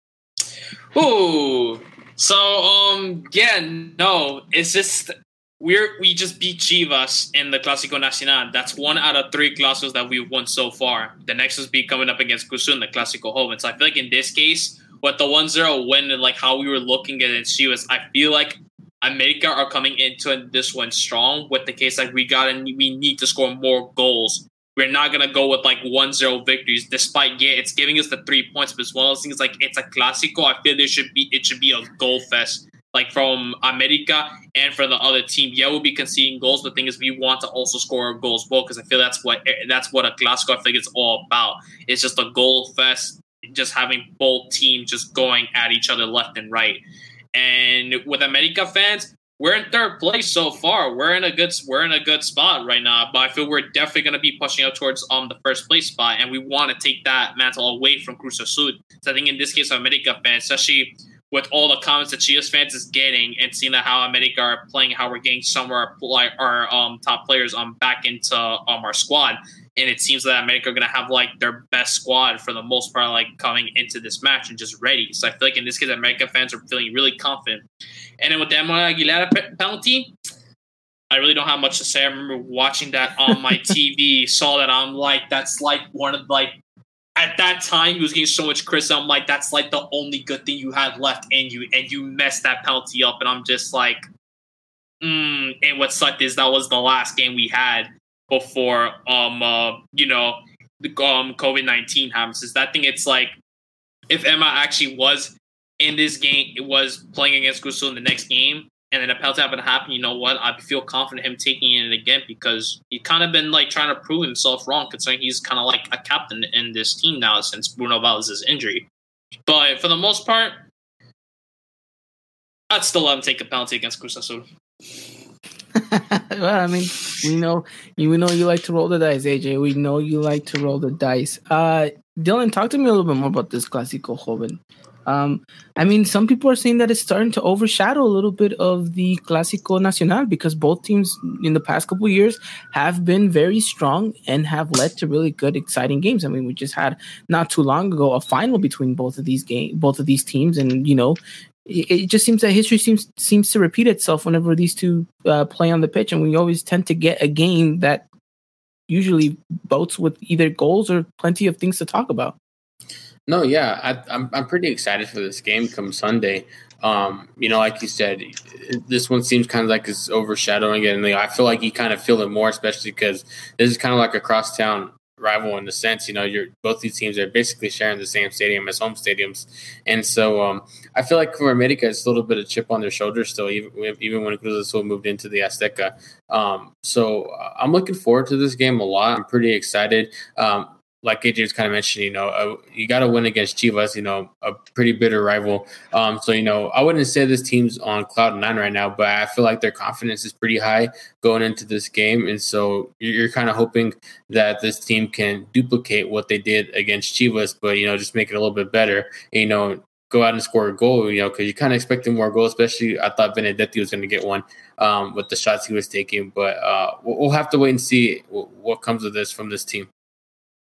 Ooh. So um yeah, no, it's just we're we just beat Chivas in the Clásico Nacional. That's one out of three clásicos that we've won so far. The next is be coming up against Cruzul in the Clásico Joven. So I feel like in this case, with the one zero win and like how we were looking at it, Chivas, I feel like America are coming into this one strong with the case like we got and we need to score more goals. We're not gonna go with like one zero victories, despite yeah, it's giving us the three points, but it's one of those things like it's a Clásico. I feel there should be it should be a goal fest. Like from America and for the other team, yeah, we'll be conceding goals. The thing is, we want to also score goals well because I feel that's what that's what a Clásico I think it's all about. It's just a goal fest, just having both teams just going at each other left and right. And with America fans, we're in third place so far. We're in a good we're in a good spot right now. But I feel we're definitely going to be pushing out towards um the first place spot, and we want to take that mantle away from Cruz Azul. So I think in this case, America fans, especially with all the comments that Chivas fans is getting and seeing that how America are playing, how we're getting some of our, our um, top players um back into um our squad, and it seems that America are gonna have like their best squad for the most part, like coming into this match and just ready. So I feel like in this case, America fans are feeling really confident. And then with the Emmanuel Aguilera pe- penalty, I really don't have much to say. I remember watching that on my T V, saw that I'm like, that's like one of like. At that time, he was getting so much criticism. I'm like, that's like the only good thing you had left in you, and you messed that penalty up. And I'm just like, mm. And what sucked is that was the last game we had before, um, uh, you know, the um COVID nineteen happens. Is that thing? It's like, if Emma actually was in this game, it was playing against Cruzul in the next game, and then a penalty happened to happen, you know what? I feel confident him taking it again because he's kind of been like trying to prove himself wrong, considering he's kind of like a captain in this team now since Bruno Valles' injury. But for the most part, I'd still let him take a penalty against Cruz Azul. Well, I mean, we know you. We know you like to roll the dice, A J. We know you like to roll the dice. Uh, Dylan, talk to me a little bit more about this Clásico Joven. Um, I mean, some people are saying that it's starting to overshadow a little bit of the Clásico Nacional because both teams in the past couple of years have been very strong and have led to really good, exciting games. I mean, we just had not too long ago a final between both of these game, both of these teams, and you know, it, it just seems that history seems seems to repeat itself whenever these two uh, play on the pitch, and we always tend to get a game that usually boats with either goals or plenty of things to talk about. No, yeah, I, I'm I'm pretty excited for this game come Sunday. Um, you know, like you said, this one seems kind of like it's overshadowing it, and you know, I feel like you kind of feel it more, especially because this is kind of like a crosstown rival in the sense, you know, you're both these teams are basically sharing the same stadium as home stadiums, and so um, I feel like for America, it's a little bit of chip on their shoulder still, even even when Cruz Azul moved into the Azteca. Um, so uh, I'm looking forward to this game a lot. I'm pretty excited. Um, Like A J was kind of mentioning, you know, uh, you got to win against Chivas, you know, a pretty bitter rival. Um, so, you know, I wouldn't say this team's on cloud nine right now, but I feel like their confidence is pretty high going into this game. And so you're, you're kind of hoping that this team can duplicate what they did against Chivas, but, you know, just make it a little bit better. And, you know, go out and score a goal, you know, because you kind of expected more goals, especially I thought Benedetti was going to get one um, with the shots he was taking. But uh, we'll, we'll have to wait and see what, what comes of this from this team.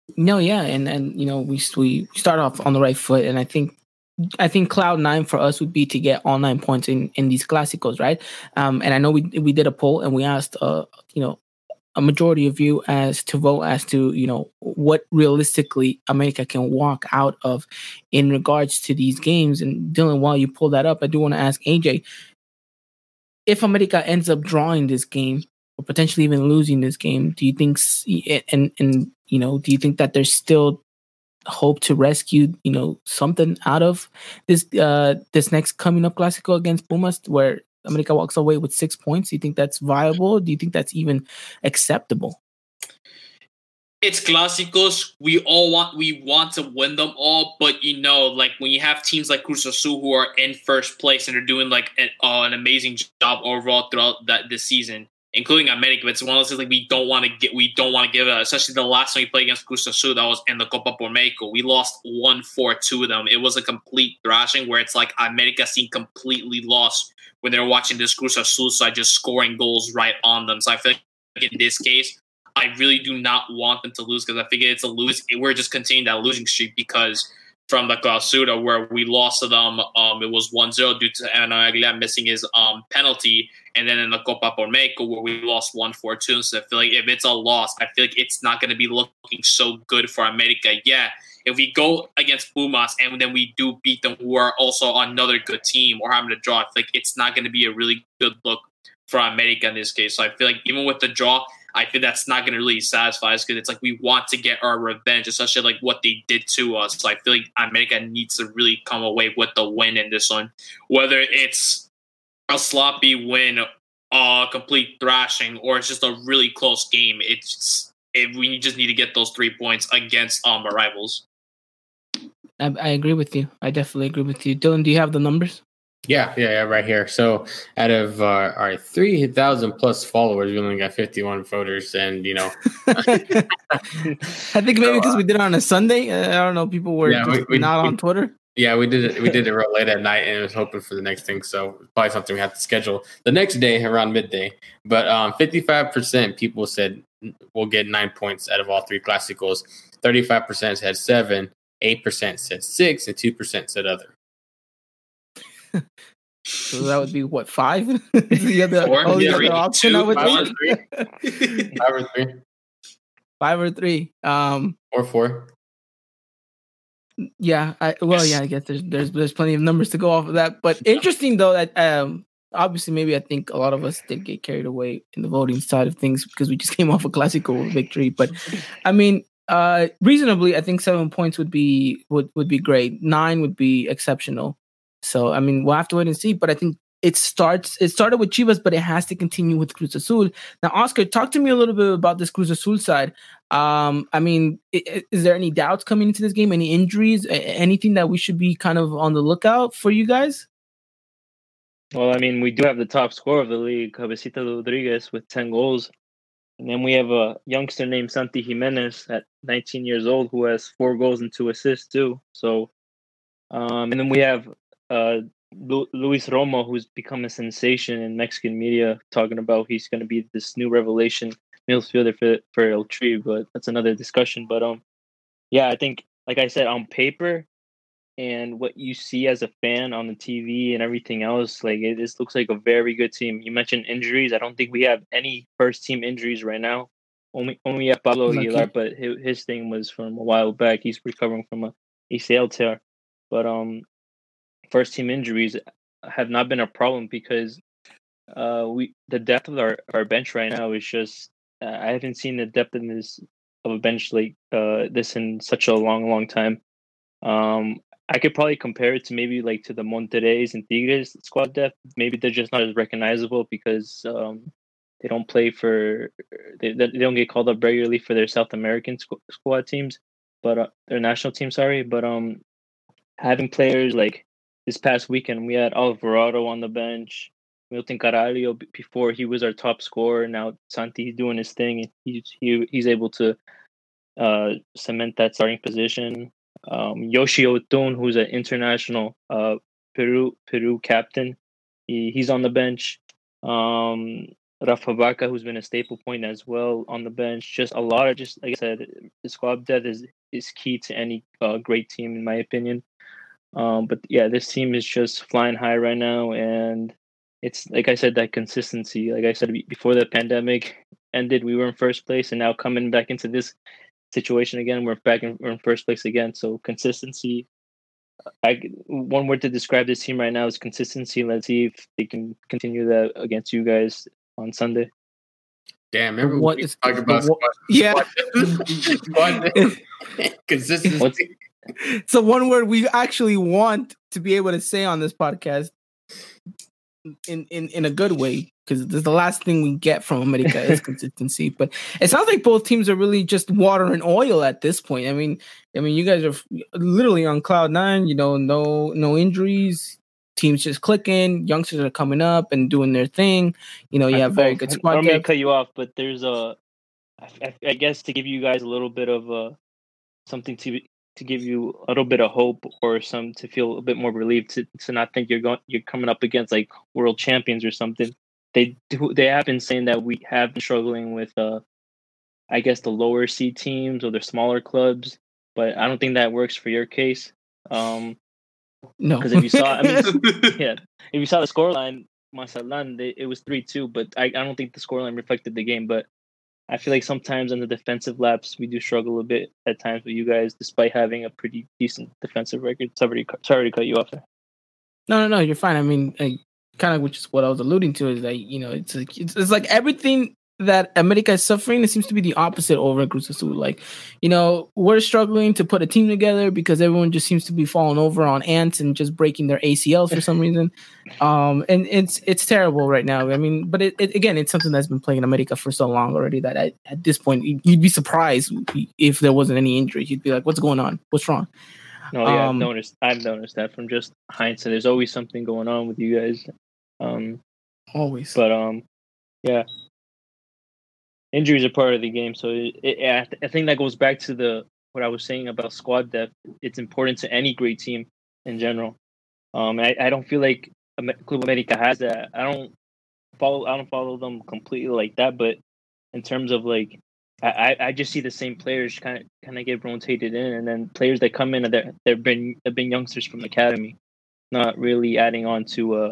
No, yeah, and and you know we we start off on the right foot, and I think I think cloud nine for us would be to get all nine points in in these clásicos, right? Um, and I know we we did a poll and we asked uh you know a majority of you as to vote as to you know what realistically America can walk out of in regards to these games. And Dylan, while you pull that up, I do want to ask A J, if America ends up drawing this game or potentially even losing this game, do you think and and you know do you think that there's still hope to rescue you know something out of this uh this next coming up Clásico against Pumas, where America walks away with six points? Do you think that's viable? Do you think that's even acceptable? It's Clásicos. We all want we want to win them all, but you know, like when you have teams like Cruz Azul who are in first place and are doing like an, uh, an amazing job overall throughout that this season, including America, but it's one of those things like we don't want to get we don't want to give it. Especially the last time we played against Cruz Azul, that was in the Copa por Mexico. We lost one four to them. It was a complete thrashing where it's like America seemed completely lost when they were watching this Cruz Azul side just scoring goals right on them. So I feel like in this case, I really do not want them to lose because I figure it's a lose. We're just continuing that losing streak because from the Clausura where we lost to them, um, it was one zero due to Ana Aguilar missing his um, penalty. And then in the Copa por Mexico where we lost one four two. So I feel like if it's a loss, I feel like it's not going to be looking so good for America. Yeah, if we go against Pumas and then we do beat them, who are also another good team, or having to draw, I feel like it's not going to be a really good look for America in this case. So I feel like even with the draw, I feel that's not going to really satisfy us because it's like we want to get our revenge, especially like what they did to us. So I feel like America needs to really come away with the win in this one, whether it's a sloppy win, a complete thrashing, or it's just a really close game. It's it, we just need to get those three points against um, our rivals. I, I agree with you. I definitely agree with you. Dylan, do you have the numbers? Yeah, yeah, yeah, right here. So out of uh, our three thousand plus followers, we only got fifty-one voters. And, you know, I think maybe because so, uh, we did it on a Sunday. Uh, I don't know. People were yeah, just we, we, not we, on Twitter. Yeah, we did it. We did it real late at night and was hoping for the next thing. So probably something we have to schedule the next day around midday. But um, fifty-five percent people said we'll get nine points out of all three Clásicos. thirty-five percent said seven, eight percent said six, and two percent said other. So that would be what, five? the other, Four, only three, other option two, I would five think. Or three. five or three. Five or three. Um, or four. Yeah. I, well, yeah. I guess there's there's there's plenty of numbers to go off of that. But interesting though that um obviously maybe I think a lot of us did get carried away in the voting side of things because we just came off a Clásico victory. But I mean, uh, reasonably, I think seven points would be would would be great. Nine would be exceptional. So, I mean, we'll have to wait and see. But I think it starts. It started with Chivas, but it has to continue with Cruz Azul. Now, Oscar, talk to me a little bit about this Cruz Azul side. Um, I mean, is, is there any doubts coming into this game? Any injuries? Anything that we should be kind of on the lookout for you guys? Well, I mean, we do have the top scorer of the league, Cabecita Rodriguez, with ten goals. And then we have a youngster named Santi Jimenez at nineteen years old who has four goals and two assists, too. So, um, and then we have Uh, Lu- Luis Romo, who's become a sensation in Mexican media, talking about he's going to be this new revelation midfielder for for El Tri, but that's another discussion. But um, yeah, I think, like I said, on paper and what you see as a fan on the T V and everything else, like it this looks like a very good team. You mentioned injuries. I don't think we have any first team injuries right now. Only only have Pablo Aguilar, but his, his thing was from a while back. He's recovering from a A C L tear, but um. First team injuries have not been a problem because uh, we the depth of our, our bench right now is just uh, I haven't seen the depth in this of a bench like uh, this in such a long long time. Um, I could probably compare it to maybe like to the Monterrey's and Tigres squad depth. Maybe they're just not as recognizable because um, they don't play for they, they don't get called up regularly for their South American squ- squad teams, but uh, their national team. Sorry, but um, having players like this past weekend, we had Alvarado on the bench, Milton Caralho before he was our top scorer. Now Santi's doing his thing, and he's he, he's able to uh, cement that starting position. Um, Yoshi Otun, who's an international uh, Peru Peru captain, he, he's on the bench. Um, Rafa Vaca, who's been a staple point as well on the bench. Just a lot of just like I said, the squad depth is is key to any uh, great team in my opinion. Um, but yeah, this team is just flying high right now, and it's like I said, that consistency. Like I said before the pandemic ended, we were in first place, and now coming back into this situation again, we're back in, we're in first place again. So consistency. I one word to describe this team right now is consistency. Let's see if they can continue that against you guys on Sunday. Damn, remember what we is talked about what, squad, yeah squad, squad consistency. What's, so one word we actually want to be able to say on this podcast in in, in a good way, because this is the last thing we get from America is consistency. But it sounds like both teams are really just water and oil at this point. I mean, I mean, you guys are literally on cloud nine. You know, no no injuries. Teams just clicking. Youngsters are coming up and doing their thing. You know, you have very good squad depth. I don't mean to depth. cut you off, but there's a, I, I guess to give you guys a little bit of a something to to give you a little bit of hope or some to feel a bit more relieved to, to not think you're going you're coming up against like world champions or something. They do they have been saying that we have been struggling with uh I guess the lower seed teams or the smaller clubs, but I don't think that works for your case. Um No, because if you saw I mean yeah, if you saw the scoreline, Mazatlan, they, it was three two, but I, I don't think the scoreline reflected the game, but I feel like sometimes on the defensive laps, we do struggle a bit at times with you guys, despite having a pretty decent defensive record. Sorry, sorry to cut you off there. No, no, no, you're fine. I mean, I, kind of which is what I was alluding to is that, you know, it's like, it's, it's like everything that America is suffering, it seems to be the opposite over at Cruz Azul. Like, you know, we're struggling to put a team together because everyone just seems to be falling over on ants and just breaking their A C Ls for some reason. Um, and it's it's terrible right now. I mean, but it, it, again, it's something that's been plaguing America for so long already that I, at this point, you'd be surprised if there wasn't any injuries. You'd be like, what's going on? What's wrong? No, yeah, Um, I've noticed. I've noticed that from just hindsight. There's always something going on with you guys. Um, Always. but um, yeah, injuries are part of the game. So it, it, I, th- I think that goes back to the what I was saying about squad depth. It's important to any great team in general. Um, I, I don't feel like Club America has that. I don't follow. I don't follow them completely like that. But in terms of like, I, I just see the same players kind of kind of get rotated in, and then players that come in and they're they've been they've been youngsters from academy, not really adding on to uh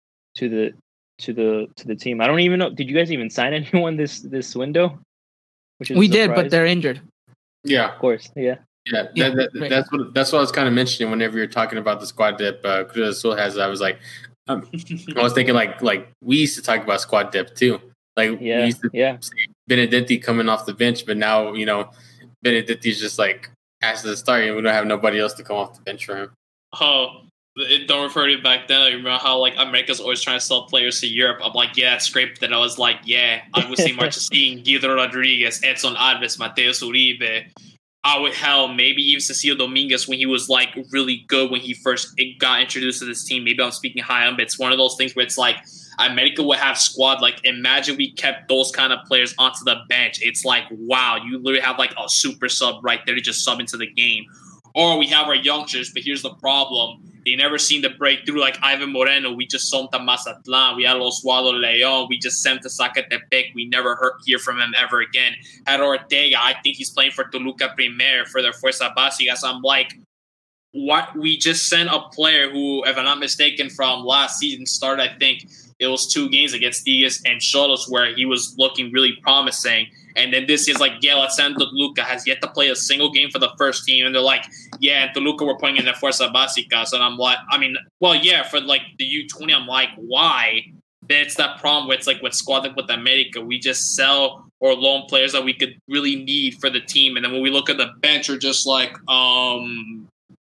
to the to the to the team. I don't even know. Did you guys even sign anyone this this window? Which is we did, but they're injured. Yeah, of course. Yeah. Yeah, Yeah, that, that, right. that's what that's what I was kind of mentioning whenever you're talking about the squad depth uh, Cruz Azul has. I was like, um, I was thinking like like we used to talk about squad depth too. Like Yeah. we used to Yeah. see Benedetti coming off the bench, but now you know Benedetti's just like has to start, and we don't have nobody else to come off the bench for him. Oh, it, don't refer to it back then. I remember how like America's always trying to sell players to Europe. I'm like, yeah, it's great. But then I was like, yeah, Agustin Marchesín, Guido Rodriguez, Edson Alves, Mateus Uribe. I would hell maybe even Cecilio Dominguez when he was like really good when he first got introduced to this team. Maybe I'm speaking high on, but it's one of those things where it's like America would have squad. Like imagine we kept those kind of players onto the bench. It's like wow, you literally have like a super sub right there to just sub into the game. Or we have our youngsters, but here's the problem. They never seem to break through like Ivan Moreno. We just sold him to Mazatlan. We had Oswaldo Leon. We just sent to Zacatepec. We never heard, hear from him ever again. Had Ortega. I think he's playing for Toluca Primer for their Fuerza Básica. So I'm like, what? We just sent a player who, if I'm not mistaken, from last season started, I think it was two games against Tigres and Xolos where he was looking really promising. And then this is like, yeah, let's send Toluca. Has yet to play a single game for the first team. And they're like, yeah, and Toluca we're putting in the Fuerza Básicas. And I'm like, I mean, well, yeah, for like the U twenty, I'm like, why? But it's that problem where it's like with squad with America, we just sell or loan players that we could really need for the team. And then when we look at the bench, we're just like, um,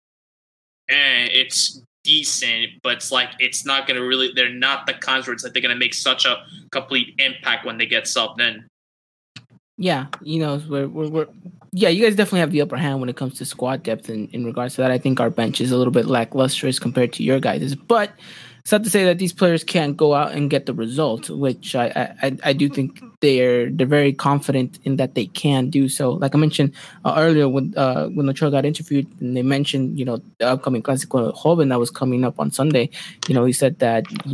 eh, it's decent, but it's like, it's not going to really, they're not the kinds where it's like they're going to make such a complete impact when they get subbed in. Yeah, you know, we're, we're, we're yeah, you guys definitely have the upper hand when it comes to squad depth in, in regards to that. I think our bench is a little bit lacklustrous compared to your guys', but it's not to say that these players can't go out and get the result, which I I, I do think they're they're very confident in that they can do so. Like I mentioned uh, earlier when uh, when Ochoa got interviewed, and they mentioned, you know, the upcoming Clásico Joven that was coming up on Sunday. You know, he said that he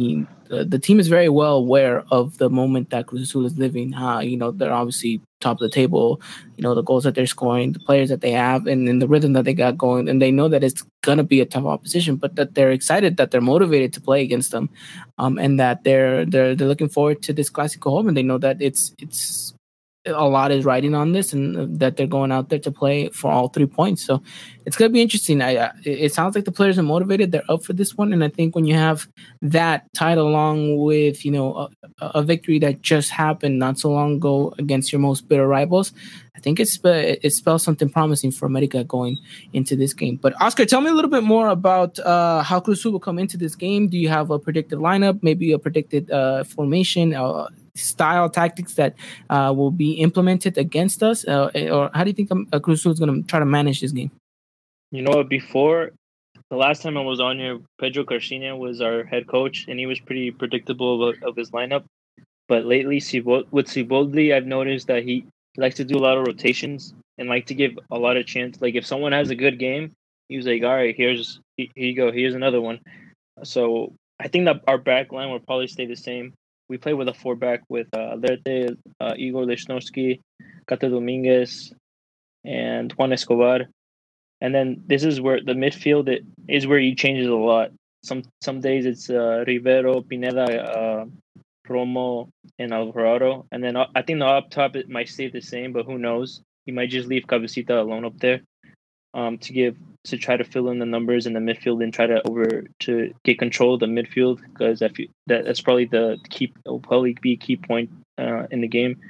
the, the team is very well aware of the moment that Cruz Azul is living. Uh, you know, they're obviously top of the table, you know, the goals that they're scoring, the players that they have, and, and the rhythm that they got going. And they know that it's going to be a tough opposition, but that they're excited, that they're motivated to play against them, um, and that they're, they're, they're looking forward to this Clásico home. And they know that it's, it's, a lot is riding on this, and that they're going out there to play for all three points. So it's going to be interesting. I, I, it sounds like the players are motivated. They're up for this one. And I think when you have that tied along with, you know, a, a victory that just happened not so long ago against your most bitter rivals, I think it's, it spells something promising for America going into this game. But Oscar, tell me a little bit more about uh, how Cruz Azul will come into this game. Do you have a predicted lineup, maybe a predicted uh, formation, uh, style, tactics that uh, will be implemented against us? Uh, or how do you think um, uh, Cruz Azul is going to try to manage this game? You know what? Before, the last time I was on here, Pedro Caixinha was our head coach, and he was pretty predictable of, of his lineup. But lately, with Siboldi, I've noticed that he likes to do a lot of rotations and like to give a lot of chance. Like if someone has a good game, he was like, all right, here's here you go, here's another one. So I think that our back line will probably stay the same. We play with a four back with uh, Alerte, uh, Igor Lechnowsky, Cata Dominguez, and Juan Escobar. And then this is where the midfield it, is where he changes a lot. Some some days it's uh, Rivero, Pineda, uh, Romo, and Alvarado. And then I think the up top it might stay the same, but who knows? He might just leave Cabecita alone up there um, to give to try to fill in the numbers in the midfield and try to over to get control of the midfield, because that that's probably the key will probably be a key point uh, in the game.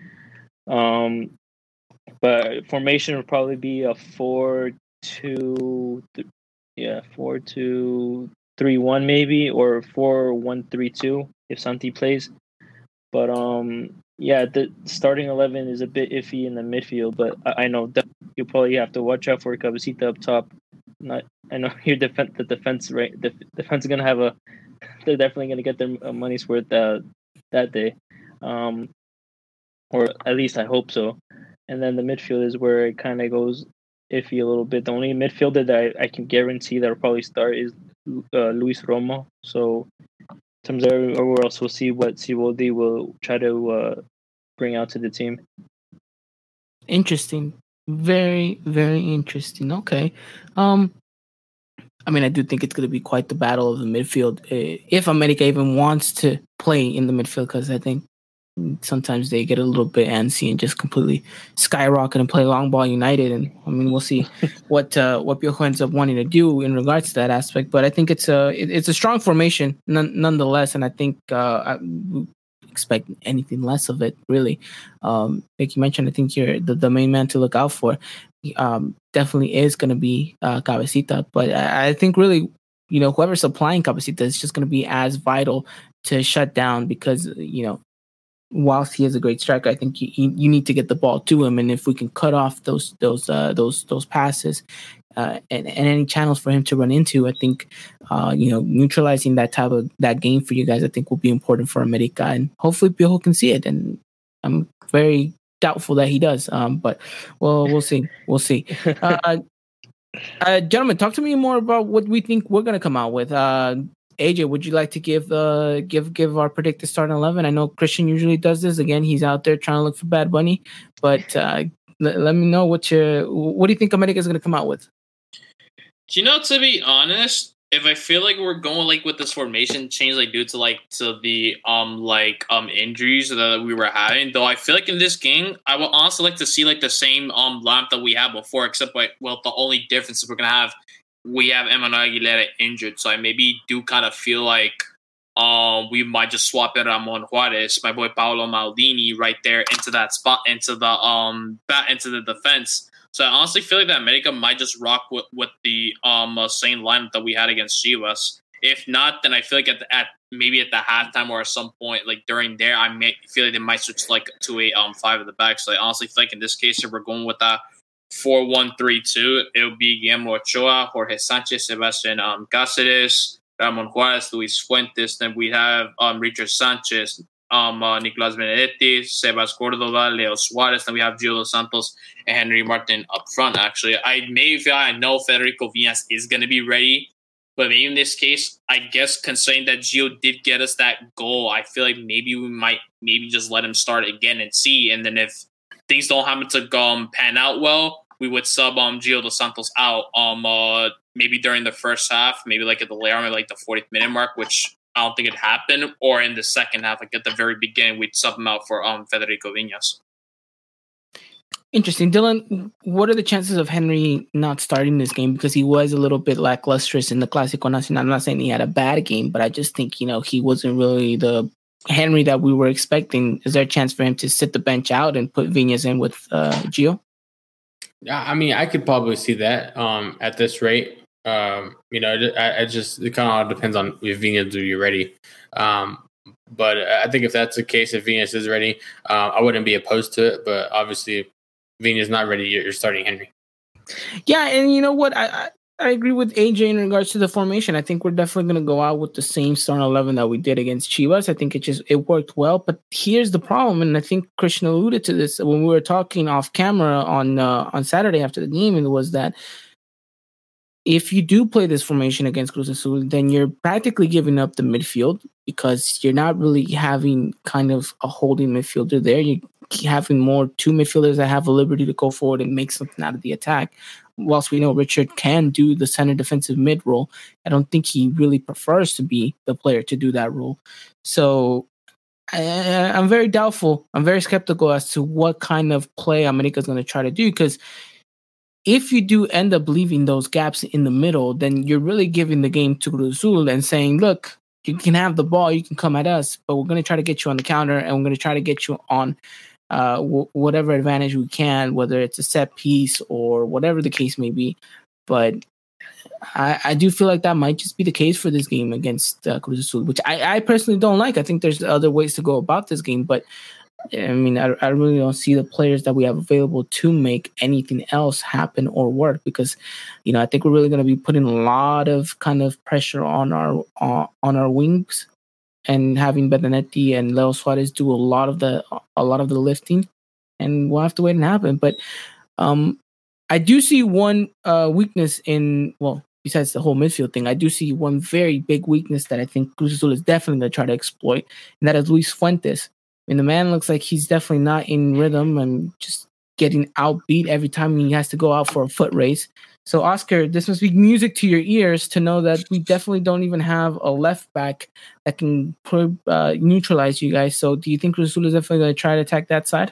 Um, but formation would probably be a four two th- yeah four two three one maybe, or four one three two if Santi plays. But um yeah, the starting eleven is a bit iffy in the midfield, but I, I know that you'll probably have to watch out for Cabecita up top. Not, I know your defense, the defense, right? The defense is gonna have a. They're definitely gonna get their money's worth uh, that day, um, or at least I hope so. And then the midfield is where it kind of goes iffy a little bit. The only midfielder that I, I can guarantee that will probably start is uh, Luis Romo. So in terms of everywhere else, we'll see what Siboldi will try to uh, bring out to the team. Interesting. Very, very interesting. Okay. Um, I mean, I do think it's going to be quite the battle of the midfield, uh, if America even wants to play in the midfield, because I think sometimes they get a little bit antsy and just completely skyrocket and play long ball United. And I mean, we'll see what uh, what Piojo ends up wanting to do in regards to that aspect. But I think it's a it, it's a strong formation none, nonetheless, and I think uh, I expect anything less of it, really. Um, like you mentioned, I think you're the, the main man to look out for. Um, definitely is going to be uh, Cabecita, but I, I think really, you know, whoever's supplying Cabecita is just going to be as vital to shut down, because, you know, whilst he is a great striker, I think you, you need to get the ball to him, and if we can cut off those those uh, those those passes uh, and, and any channels for him to run into, I think uh, you know, neutralizing that type of that game for you guys, I think will be important for America, and hopefully Piojo can see it. And I'm very doubtful that he does, um, but well, we'll see, we'll see. Uh, uh, gentlemen, talk to me more about what we think we're gonna come out with. Uh, A J, would you like to give uh give give our predicted starting eleven? I know Christian usually does this. Again, he's out there trying to look for Bad Bunny, but uh, l- let me know what you what do you think America is going to come out with? Do you know, to be honest, if I feel like we're going like with this formation change, like due to like to the um like um injuries that we were having, though I feel like in this game I would honestly like to see like the same um lineup that we had before, except like, well, the only difference is we're gonna have. We have Emmanuel Aguilera injured, so I maybe do kind of feel like um, we might just swap in Ramon Juarez, my boy Paolo Maldini, right there into that spot, into the um back into the defense. So I honestly feel like that America might just rock with, with the um uh, same lineup that we had against Chivas. If not, then I feel like at, the, at maybe at the halftime or at some point like during there, I may feel like they might switch like to a um five at the back. So I honestly feel like in this case, if we're going with that four one three two, it would be Guillermo Ochoa, Jorge Sanchez, Sebastian um, Cáceres, Ramon Juarez, Luis Fuentes. Then we have um, Richard Sanchez, um, uh, Nicolas Benedetti, Sebas Cordova, Leo Suarez. Then we have Gio Dos Santos and Henry Martin up front. Actually, I may feel I know Federico Viñas is going to be ready But maybe in this case, I guess considering that Gio did get us that goal, I feel like maybe we might maybe just let him start again and see. And then if things don't happen to um, pan out well, we would sub um Gio dos Santos out um uh maybe during the first half, maybe like at the later, maybe like the fortieth minute mark, which I don't think it happened, or in the second half, like at the very beginning, we'd sub him out for um Federico Viñas. Interesting. Dylan, what are the chances of Henry not starting this game? Because he was a little bit lacklustrous in the Clásico Nacional. I'm not saying he had a bad game, but I just think, you know, he wasn't really the Henry that we were expecting. Is there a chance for him to sit the bench out and put Viñas in with uh, Gio? Yeah, I mean, I could probably see that um, at this rate. Um, you know, I, I just it kind of all depends on if Viñas will be ready. Um, but I think if that's the case, if Viñas is ready, uh, I wouldn't be opposed to it. But obviously, Viñas not ready, you're starting Henry. Yeah, and you know what? I, I, I agree with A J in regards to the formation. I think we're definitely going to go out with the same starting eleven that we did against Chivas. I think it just it worked well. But here's the problem, and I think Christian alluded to this when we were talking off camera on uh, on Saturday after the game, and it was that if you do play this formation against Cruz Azul, then you're practically giving up the midfield because you're not really having kind of a holding midfielder there. You're having more two midfielders that have a liberty to go forward and make something out of the attack. Whilst we know Richard can do the center defensive mid role, I don't think he really prefers to be the player to do that role. So I, I'm very doubtful. I'm very skeptical as to what kind of play America is going to try to do, because if you do end up leaving those gaps in the middle, then you're really giving the game to Cruz Azul and saying, look, you can have the ball, you can come at us, but we're going to try to get you on the counter, and we're going to try to get you on uh, w- whatever advantage we can, whether it's a set piece or whatever the case may be. But I, I do feel like that might just be the case for this game against uh, Cruz Azul, which I, I personally don't like. I think there's other ways to go about this game, but I mean, I, I really don't see the players that we have available to make anything else happen or work, because, you know, I think we're really going to be putting a lot of kind of pressure on our uh, on our wings, and having Benedetti and Leo Suarez do a lot of the a lot of the lifting, and we'll have to wait and happen. But um, I do see one uh, weakness in, well, besides the whole midfield thing, I do see one very big weakness that I think Cruz Azul is definitely going to try to exploit, and that is Luis Fuentes. I mean, the man looks like he's definitely not in rhythm and just getting outbeat every time he has to go out for a foot race. So, Oscar, this must be music to your ears to know that we definitely don't even have a left back that can uh, neutralize you guys. So, do you think Cruz Azul is definitely going to try to attack that side?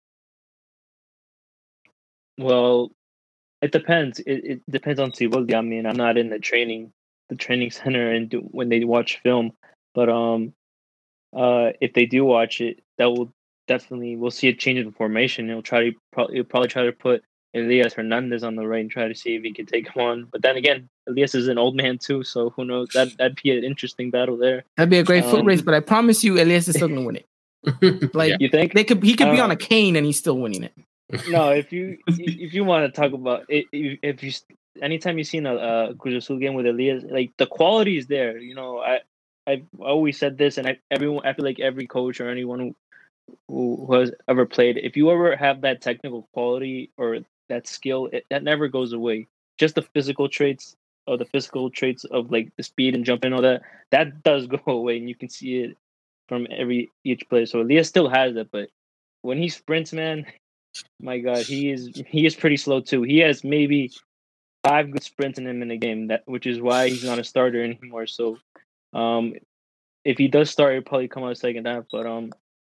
Well, it depends. It, it depends on Siboldi. I mean, I'm not in the training, the training center, and do, when they watch film, but um. Uh, if they do watch it, that will definitely we'll see a change in formation. He'll try to probably he'll probably try to put Elias Hernandez on the right and try to see if he can take him on. But then again, Elias is an old man too, so who knows? That that'd be an interesting battle there. That'd be a great um, foot race, but I promise you, Elias is still gonna win it. Like, you think they could he could be uh, on a cane and he's still winning it. No, if you if you want to talk about it, if you anytime you've seen a, a Cruz Azul game with Elias, like the quality is there. You know, I. I've always said this, and I, everyone, I feel like every coach or anyone who, who has ever played, if you ever have that technical quality or that skill, it, that never goes away. Just the physical traits, or the physical traits of like the speed and jumping, all that, that does go away, and you can see it from every each player. So Elias still has it, but when he sprints, man, my God, he is he is pretty slow too. He has maybe five good sprints in him in a game, that which is why he's not a starter anymore. So. Um, if he does start, he'll probably come out second half. But um,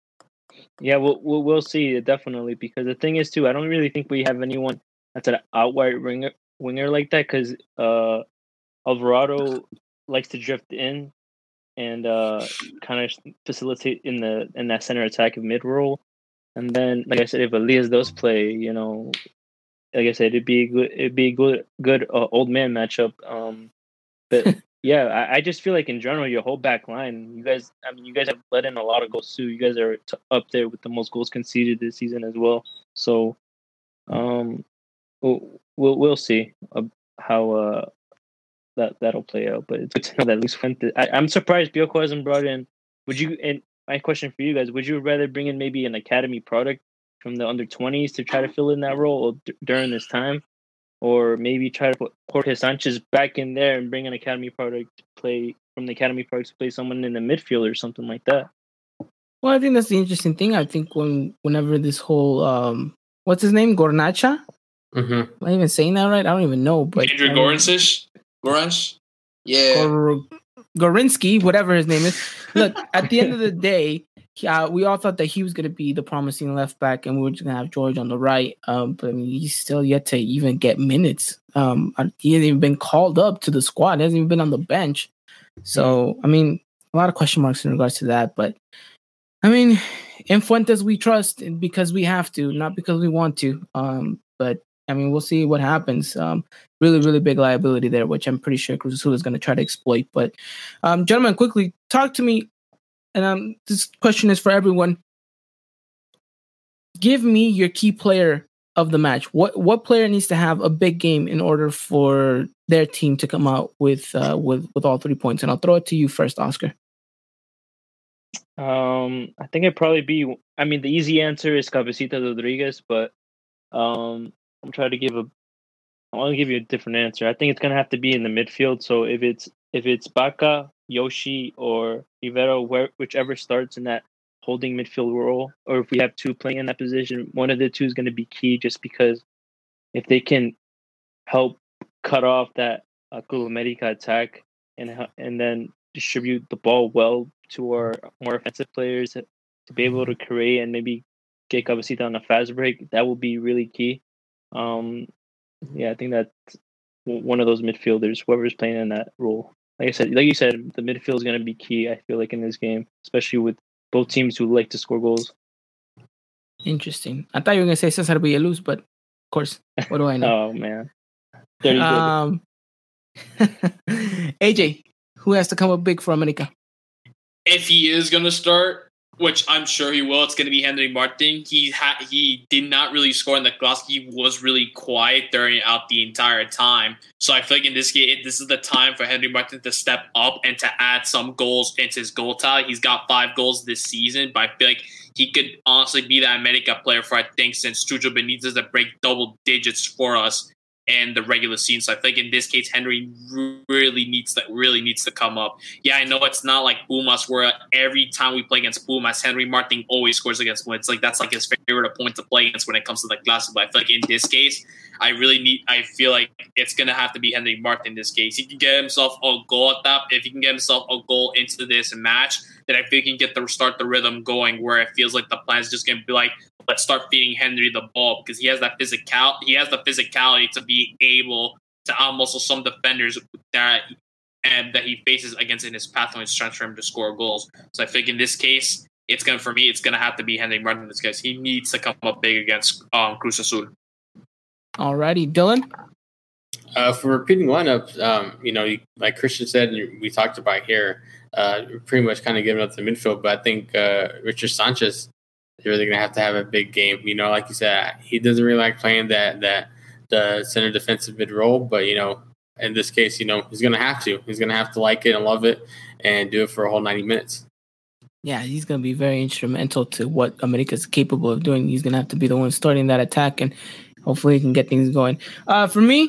yeah, we'll, we'll we'll see definitely, because the thing is too, I don't really think we have anyone that's an outright winger winger like that, because uh, Alvarado likes to drift in and uh kind of facilitate in the in that center attack of mid role. And then, like I said, if Elias does play, you know, like I said, it'd be good. It'd be a good good uh, old man matchup. Um, but. Yeah, I, I just feel like in general, your whole back line, you guys, I mean, you guys have let in a lot of goals too. You guys are t- up there with the most goals conceded this season as well. So, um, we'll we'll, we'll see uh, how uh, that that'll play out. But it's good to know that Luis Fuentes. I, I'm surprised Bielko hasn't brought in. Would you? And my question for you guys: would you rather bring in maybe an academy product from the under twenties to try to fill in that role d- during this time, or maybe try to put Jorge Sanchez back in there and bring an academy product to play from the academy product to play someone in the midfield or something like that. Well, I think that's the interesting thing. I think when whenever this whole um, what's his name, Gornacha? Mm-hmm. Am I even saying that right? I don't even know. But Andrew um, Goransic? Gorans? Yeah. Gor- Gorinsky, whatever his name is. Look, at the end of the day, uh, we all thought that he was going to be the promising left back, and we were just going to have George on the right. Um, but I mean, he's still yet to even get minutes. Um, he hasn't even been called up to the squad. He hasn't even been on the bench. So, I mean, a lot of question marks in regards to that. But I mean, in Fuentes we trust because we have to, not because we want to. Um, but I mean, we'll see what happens. Um, really, really big liability there, which I'm pretty sure Cruz Azul is going to try to exploit. But, um, gentlemen, quickly talk to me. And um, this question is for everyone. Give me your key player of the match. What what player needs to have a big game in order for their team to come out with uh, with with all three points? And I'll throw it to you first, Oscar. Um, I think it'd probably be. I mean, the easy answer is Cabecita Rodriguez, but um, I'm trying to give a. I want to give you a different answer. I think it's gonna have to be in the midfield. So if it's if it's Baca, Yoshi, or Rivero, where whichever starts in that holding midfield role, or if we have two playing in that position, one of the two is going to be key. Just because if they can help cut off that uh, Club America attack and and then distribute the ball well to our more offensive players to be able to create and maybe get Cabecita on a fast break, that will be really key. Um, yeah, I think that's one of those midfielders, whoever's playing in that role. Like I said, like you said, the midfield is going to be key, I feel like, in this game, especially with both teams who like to score goals. Interesting. I thought you were going to say Cesar Villaluz, but of course, what do I know? Oh, man. Dirty um, A J, who has to come up big for America? If he is going to start, which I'm sure he will, it's going to be Henry Martin. He had he did not really score in the class. He was really quiet during out the entire time. So I feel like in this game, this is the time for Henry Martin to step up and to add some goals into his goal tally. He's got five goals this season, but I feel like he could honestly be that America player for, I think, since Chucho Benitez to break double digits for us and the regular season. So I think in this case, Henry really needs to really needs to come up. Yeah, I know it's not like Pumas, where every time we play against Pumas, Henry Martin always scores against Pumas. It's like that's like his favorite point to play against when it comes to the Classic. But I feel like in this case, I really need. I feel like it's gonna have to be Henry Martin in this case. He can get himself a goal at that. If he can get himself a goal into this match, then I feel he can get the start the rhythm going. Where it feels like the plan is just gonna be like, let's start feeding Henry the ball because he has that physical. He has the physicality to be able to outmuscle some defenders that and that he faces against in his path when it's trying for him to score goals. So I think in this case, it's gonna for me, it's gonna have to be Henry Martin. In this case, he needs to come up big against um, Cruz Azul. Alrighty, Dylan. Uh, for repeating lineups, um, you know, like Christian said, and we talked about here, uh, pretty much kind of giving up the midfield. But I think uh, Richard Sanchez is really going to have to have a big game. You know, like you said, he doesn't really like playing that that the center defensive mid role. But you know, in this case, you know, he's going to have to. He's going to have to like it and love it and do it for a whole ninety minutes. Yeah, he's going to be very instrumental to what America's capable of doing. He's going to have to be the one starting that attack, and hopefully he can get things going. Uh, for me,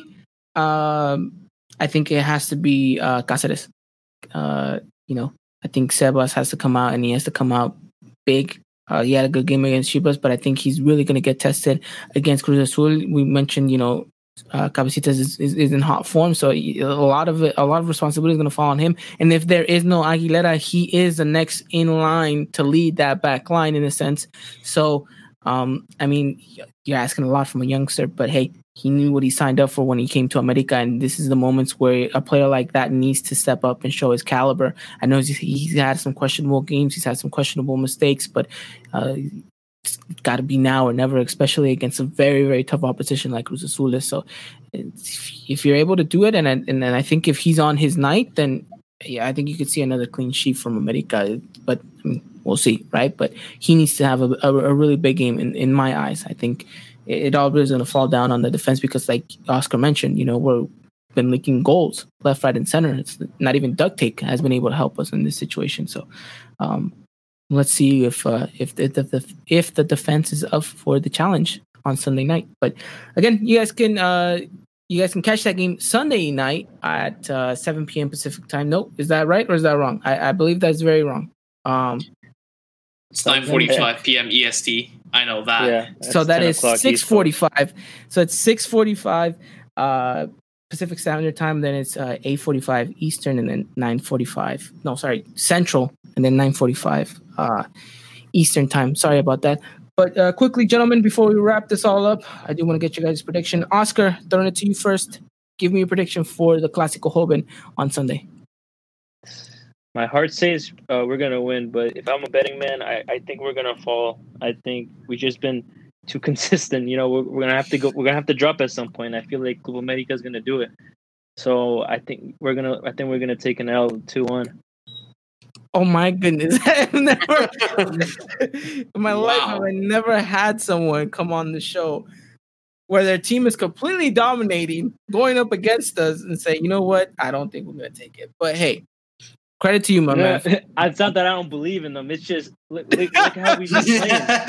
um, I think it has to be uh, Cáceres. Uh, you know, I think Sebas has to come out, and he has to come out big. Uh, he had a good game against Chivas, but I think he's really going to get tested against Cruz Azul. We mentioned, you know, uh, Cabecita is, is, is in hot form, so a lot of it, a lot of responsibility is going to fall on him. And if there is no Aguilera, he is the next in line to lead that back line in a sense. So, um, I mean, you're asking a lot from a youngster, but hey, he knew what he signed up for when he came to America, and this is the moments where a player like that needs to step up and show his caliber. I know he's, he's had some questionable games, he's had some questionable mistakes, but uh, it's got to be now or never, especially against a very, very tough opposition like Cruz Azul is. So if you're able to do it, and and then I think if he's on his night, then yeah, I think you could see another clean sheet from America. But I mean, we'll see, right? But he needs to have a, a, a really big game in, in my eyes. I think it, it all is going to fall down on the defense because, like Oscar mentioned, you know, we're been leaking goals left, right, and center. It's not even duct tape has been able to help us in this situation. So um, let's see if uh, if the, the if the defense is up for the challenge on Sunday night. But again, you guys can uh, you guys can catch that game Sunday night at uh, seven p.m. Pacific time. Nope, is that right or is that wrong? I, I believe that's very wrong. Um, it's nine forty-five p.m. E S T. I know that. Yeah. So that is six forty-five. So it's six forty-five uh, Pacific Standard Time. Then it's uh, eight forty-five Eastern, and then nine forty-five. No, sorry, Central, and then nine forty-five uh, Eastern Time. Sorry about that. But uh, quickly, gentlemen, before we wrap this all up, I do want to get you guys' prediction. Oscar, throwing it to you first. Give me a prediction for the Clásico Joven on Sunday. My heart says uh, we're gonna win, but if I'm a betting man, I, I think we're gonna fall. I think we've just been too consistent. You know, we're, we're gonna have to go. We're gonna have to drop at some point. I feel like Club America is gonna do it. So I think we're gonna. I think we're gonna take an L two one. Oh my goodness! I've never in my wow. life have I never had someone come on the show where their team is completely dominating, going up against us, and say, "You know what? I don't think we're gonna take it." But hey. Credit to you, my yeah, man. It's not that I don't believe in them. It's just look, look, look how we've been playing.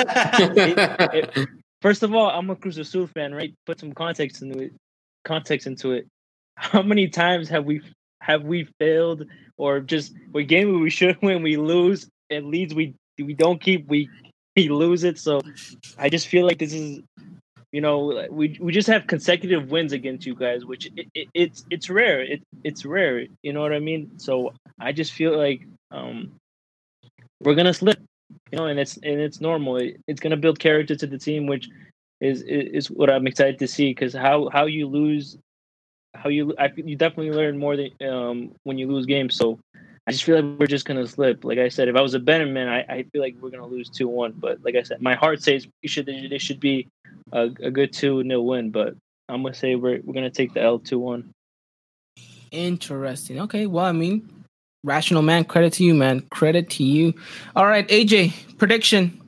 It, it, first of all, I'm a Cruz Azul fan, right? Put some context into it. Context into it. How many times have we have we failed, or just we game we should win, we lose, and leads we we don't keep, we we lose it. So I just feel like this is, you know, we we just have consecutive wins against you guys, which it, it, it's it's rare. It it's rare. You know what I mean? So I just feel like um, we're gonna slip, you know, and it's and it's normal. It, it's gonna build character to the team, which is is what I'm excited to see. Because how, how you lose, how you I, you definitely learn more than um, when you lose games. So I just feel like we're just gonna slip. Like I said, if I was a betting man, I, I feel like we're gonna lose two one. But like I said, my heart says it should it should be a, a good two nil win. But I'm gonna say we're we're gonna take the L two one. Interesting. Okay. Well, I mean. Rational man, credit to you, man. Credit to you. All right, A J, prediction.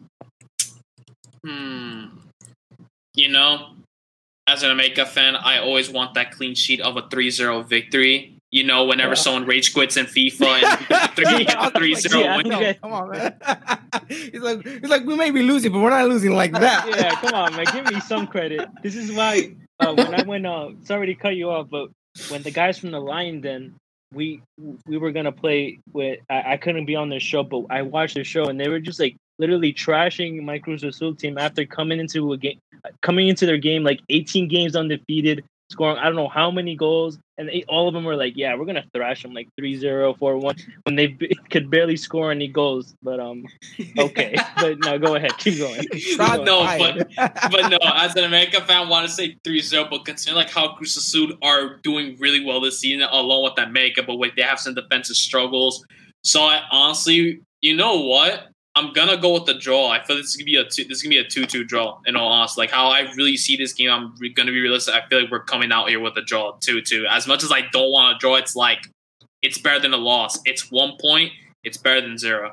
Hmm. You know, as an Jamaica fan, I always want that clean sheet of a three zero victory. You know, whenever yeah. someone rage quits in FIFA and three zero yeah, win. Yeah, come on, man. It's like it's like we may be losing, but we're not losing like that. Yeah, come on, man. Give me some credit. This is why uh, when I went, uh, sorry to cut you off, but when the guys from the Lion Den, we we were gonna play with. I, I couldn't be on their show, but I watched their show, and they were just like literally trashing my Cruz Azul team after coming into a game, coming into their game like eighteen games undefeated, scoring I don't know how many goals, and they, all of them were like, "Yeah, we're gonna thrash them like three zero, four one," when they b- could barely score any goals. But um, okay, but no, go ahead, keep going. Keep going. No, but but no, as an America fan, I want to say three zero, but considering like how Cruz Azul are doing really well this season, along with that America, but wait, they have some defensive struggles. So I honestly, you know what? I'm gonna go with the draw. I feel this is gonna be a two, this is gonna be a two two draw. In all honesty, like how I really see this game, I'm re- gonna be realistic. I feel like we're coming out here with a draw, two two. As much as I don't want to draw, it's like it's better than a loss. It's one point. It's better than zero.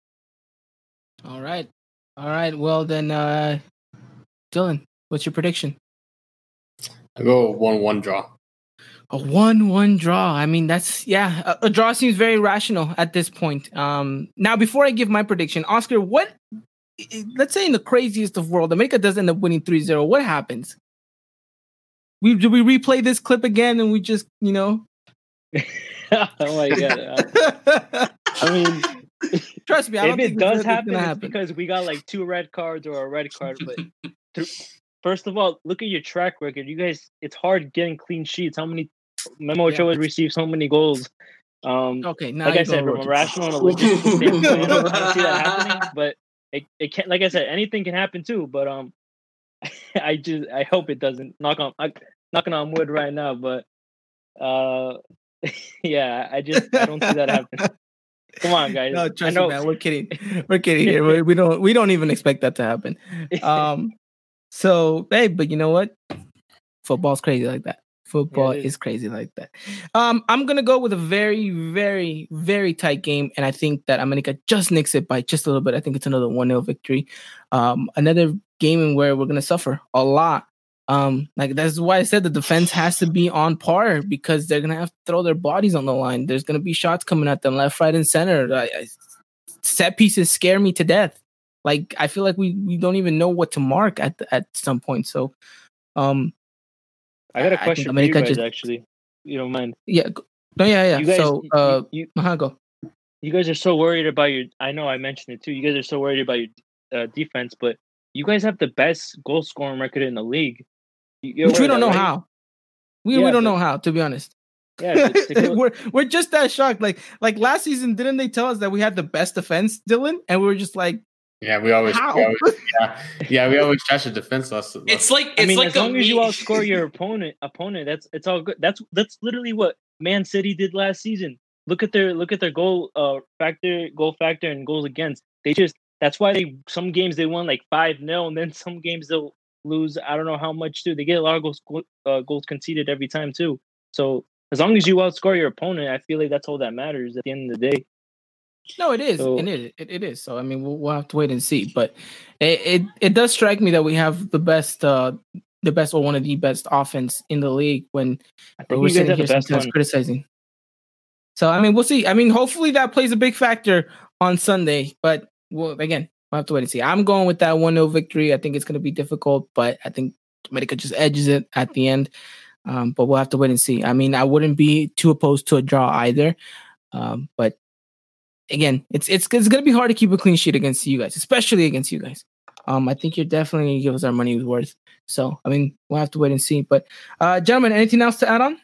All right, all right. Well then, uh, Dylan, what's your prediction? I go one one draw. A one one draw. I mean, that's, yeah, a, a draw seems very rational at this point. Um, now, before I give my prediction, Oscar, what, let's say in the craziest of world, America does end up winning three zero. What happens? We Do we replay this clip again and we just, you know? Oh, my God. I mean, trust me, I don't if think it does happen, happen, it's it's because we got like two red cards or a red card, but... th- First of all, look at your track record. You guys, it's hard getting clean sheets. How many Memo Ochoa has received so many goals? Um, okay, now like I said, from a rational and a logistical standpoint, I don't, I don't see that happening. But it, it can't. Like I said, anything can happen too. But um, I just I hope it doesn't. Knock on I, knocking on wood right now. But uh, yeah, I just I don't see that happening. Come on, guys. No, trust me, man. We're kidding. We're kidding here. we, we don't we don't even expect that to happen. Um. So, hey, but you know what? Football's crazy like that. Football yeah, is. is crazy like that. Um, I'm going to go with a very, very, very tight game. And I think that America just nicks it by just a little bit. I think it's another one nil victory. Um, another game in where we're going to suffer a lot. Um, like that's why I said the defense has to be on par because they're going to have to throw their bodies on the line. There's going to be shots coming at them left, right, and center. I, I, set pieces scare me to death. Like, I feel like we, we don't even know what to mark at the, at some point. So, um, I got a I question think for you America guys, just- actually. You don't mind? Yeah. go- No, yeah, yeah. You guys, so, uh, you, uh go. you guys are so worried about your. I know I mentioned it too. You guys are so worried about your uh, defense, but you guys have the best goal scoring record in the league. You- you're Which we aware don't of know that, right? how. We Yeah, we don't but- know how, to be honest. Yeah, but stick with- we're we're just that shocked. Like like last season, didn't they tell us that we had the best defense, Dylan? And we were just like, Yeah, we always, how? we always yeah, yeah, we always trash the defense last. last It's like it's I mean, like as a long as you me- outscore your opponent, opponent, that's it's all good. That's that's literally what Man City did last season. Look at their look at their goal uh factor, goal factor, and goals against. They just that's why they some games they won like five nil, and then some games they'll lose. I don't know how much too. They get a lot of goals uh, goals conceded every time too. So as long as you outscore your opponent, I feel like that's all that matters at the end of the day. No, it is, So- and it, it it is. So I mean, we'll, we'll have to wait and see. But it, it it does strike me that we have the best, uh the best or one of the best offense in the league. When I think we're you guys sitting have here the best sometimes one. criticizing. So I mean, we'll see. I mean, hopefully that plays a big factor on Sunday. But well, again, we'll have to wait and see. I'm going with that one nil victory. I think it's going to be difficult, but I think America just edges it at the end. Um, but we'll have to wait and see. I mean, I wouldn't be too opposed to a draw either. Um, but again, it's it's it's going to be hard to keep a clean sheet against you guys, especially against you guys. Um, I think you're definitely going to give us our money's worth. So, I mean, we'll have to wait and see. But, uh, gentlemen, anything else to add on?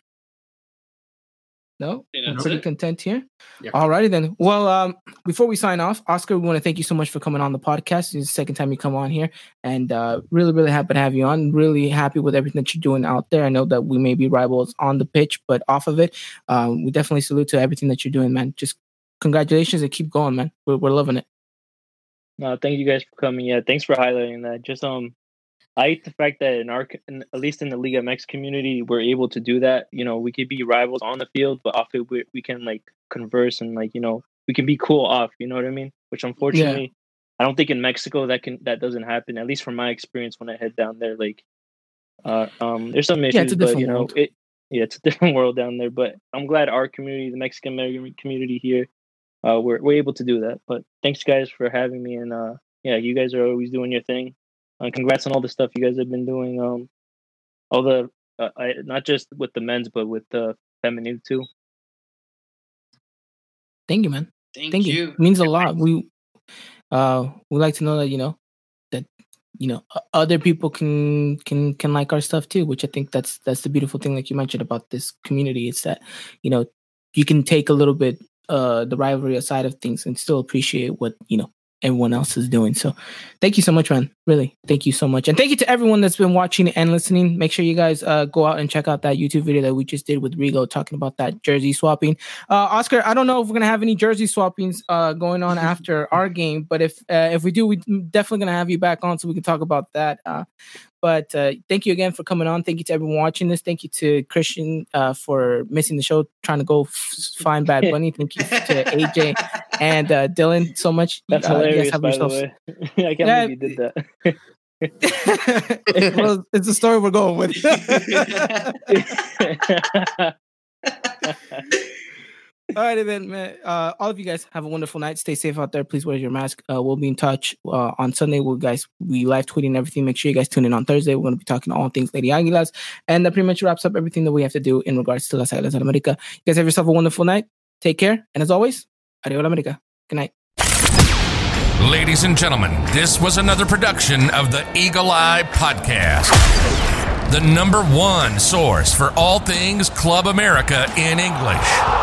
No, think I'm that's pretty it. content here. Yeah. Alrighty then. Well, um, before we sign off, Oscar, we want to thank you so much for coming on the podcast. It's the second time you come on here, and uh, really, really happy to have you on. Really happy with everything that you're doing out there. I know that we may be rivals on the pitch, but off of it, um, we definitely salute to everything that you're doing, man. Just congratulations and keep going, man. We're we're loving it. No, thank you guys for coming. Yeah, thanks for highlighting that. Just um, I hate the fact that in our, in, at least in the Liga M X community, we're able to do that. You know, we could be rivals on the field, but off it, we, we can like converse and like you know we can be cool off. You know what I mean? Which unfortunately, I don't think in Mexico that can that doesn't happen. At least from my experience when I head down there, like, uh, um, there's some issues, Yeah, it's a but different you know, world. it yeah, it's a different world down there. But I'm glad our community, the Mexican American community here, uh, we're we're able to do that. But thanks guys for having me, and uh, yeah, you guys are always doing your thing. Uh, congrats on all the stuff you guys have been doing. Um, all the uh, I, not just with the men's, but with the feminine too. Thank you, man. Thank, Thank you. you. It means a lot. We uh we like to know that you know that you know o- other people can can can like our stuff too, which I think that's that's the beautiful thing, like you mentioned about this community. It's that you know you can take a little bit uh the rivalry aside of things and still appreciate what you know everyone else is doing. So thank you so much, man. Really, thank you so much. And thank you to everyone that's been watching and listening. Make sure you guys uh, go out and check out that YouTube video that we just did with Rigo talking about that jersey swapping. Uh, Oscar, I don't know if we're going to have any jersey swappings uh, going on after our game, but if uh, if we do, we're definitely going to have you back on so we can talk about that. Uh, but uh, thank you again for coming on. Thank you to everyone watching this. Thank you to Christian uh, for missing the show, trying to go f- find Bad Bunny. Thank you to A J and uh, Dylan so much. That's Uh, you guys hilarious, have by the yourselves- way. I can't Yeah, believe you did that. it was, it's the story we're going with. All right, then, man. Uh, all of you guys have a wonderful night. Stay safe out there. Please wear your mask. Uh, we'll be in touch uh, on Sunday. We'll guys we live tweeting everything. Make sure you guys tune in on Thursday. We're going to be talking all things Lady Águilas, and that pretty much wraps up everything that we have to do in regards to Las Águilas del América. You guys have yourself a wonderful night. Take care, and as always, adiós América. Good night. Ladies and gentlemen, this was another production of the Eagle Eye Podcast, the number one source for all things Club America in English.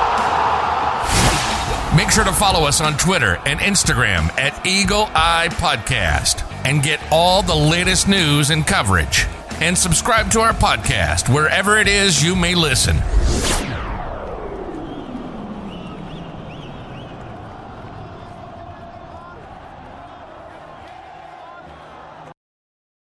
Make sure to follow us on Twitter and Instagram at Eagle Eye Podcast and get all the latest news and coverage. And subscribe to our podcast wherever it is you may listen.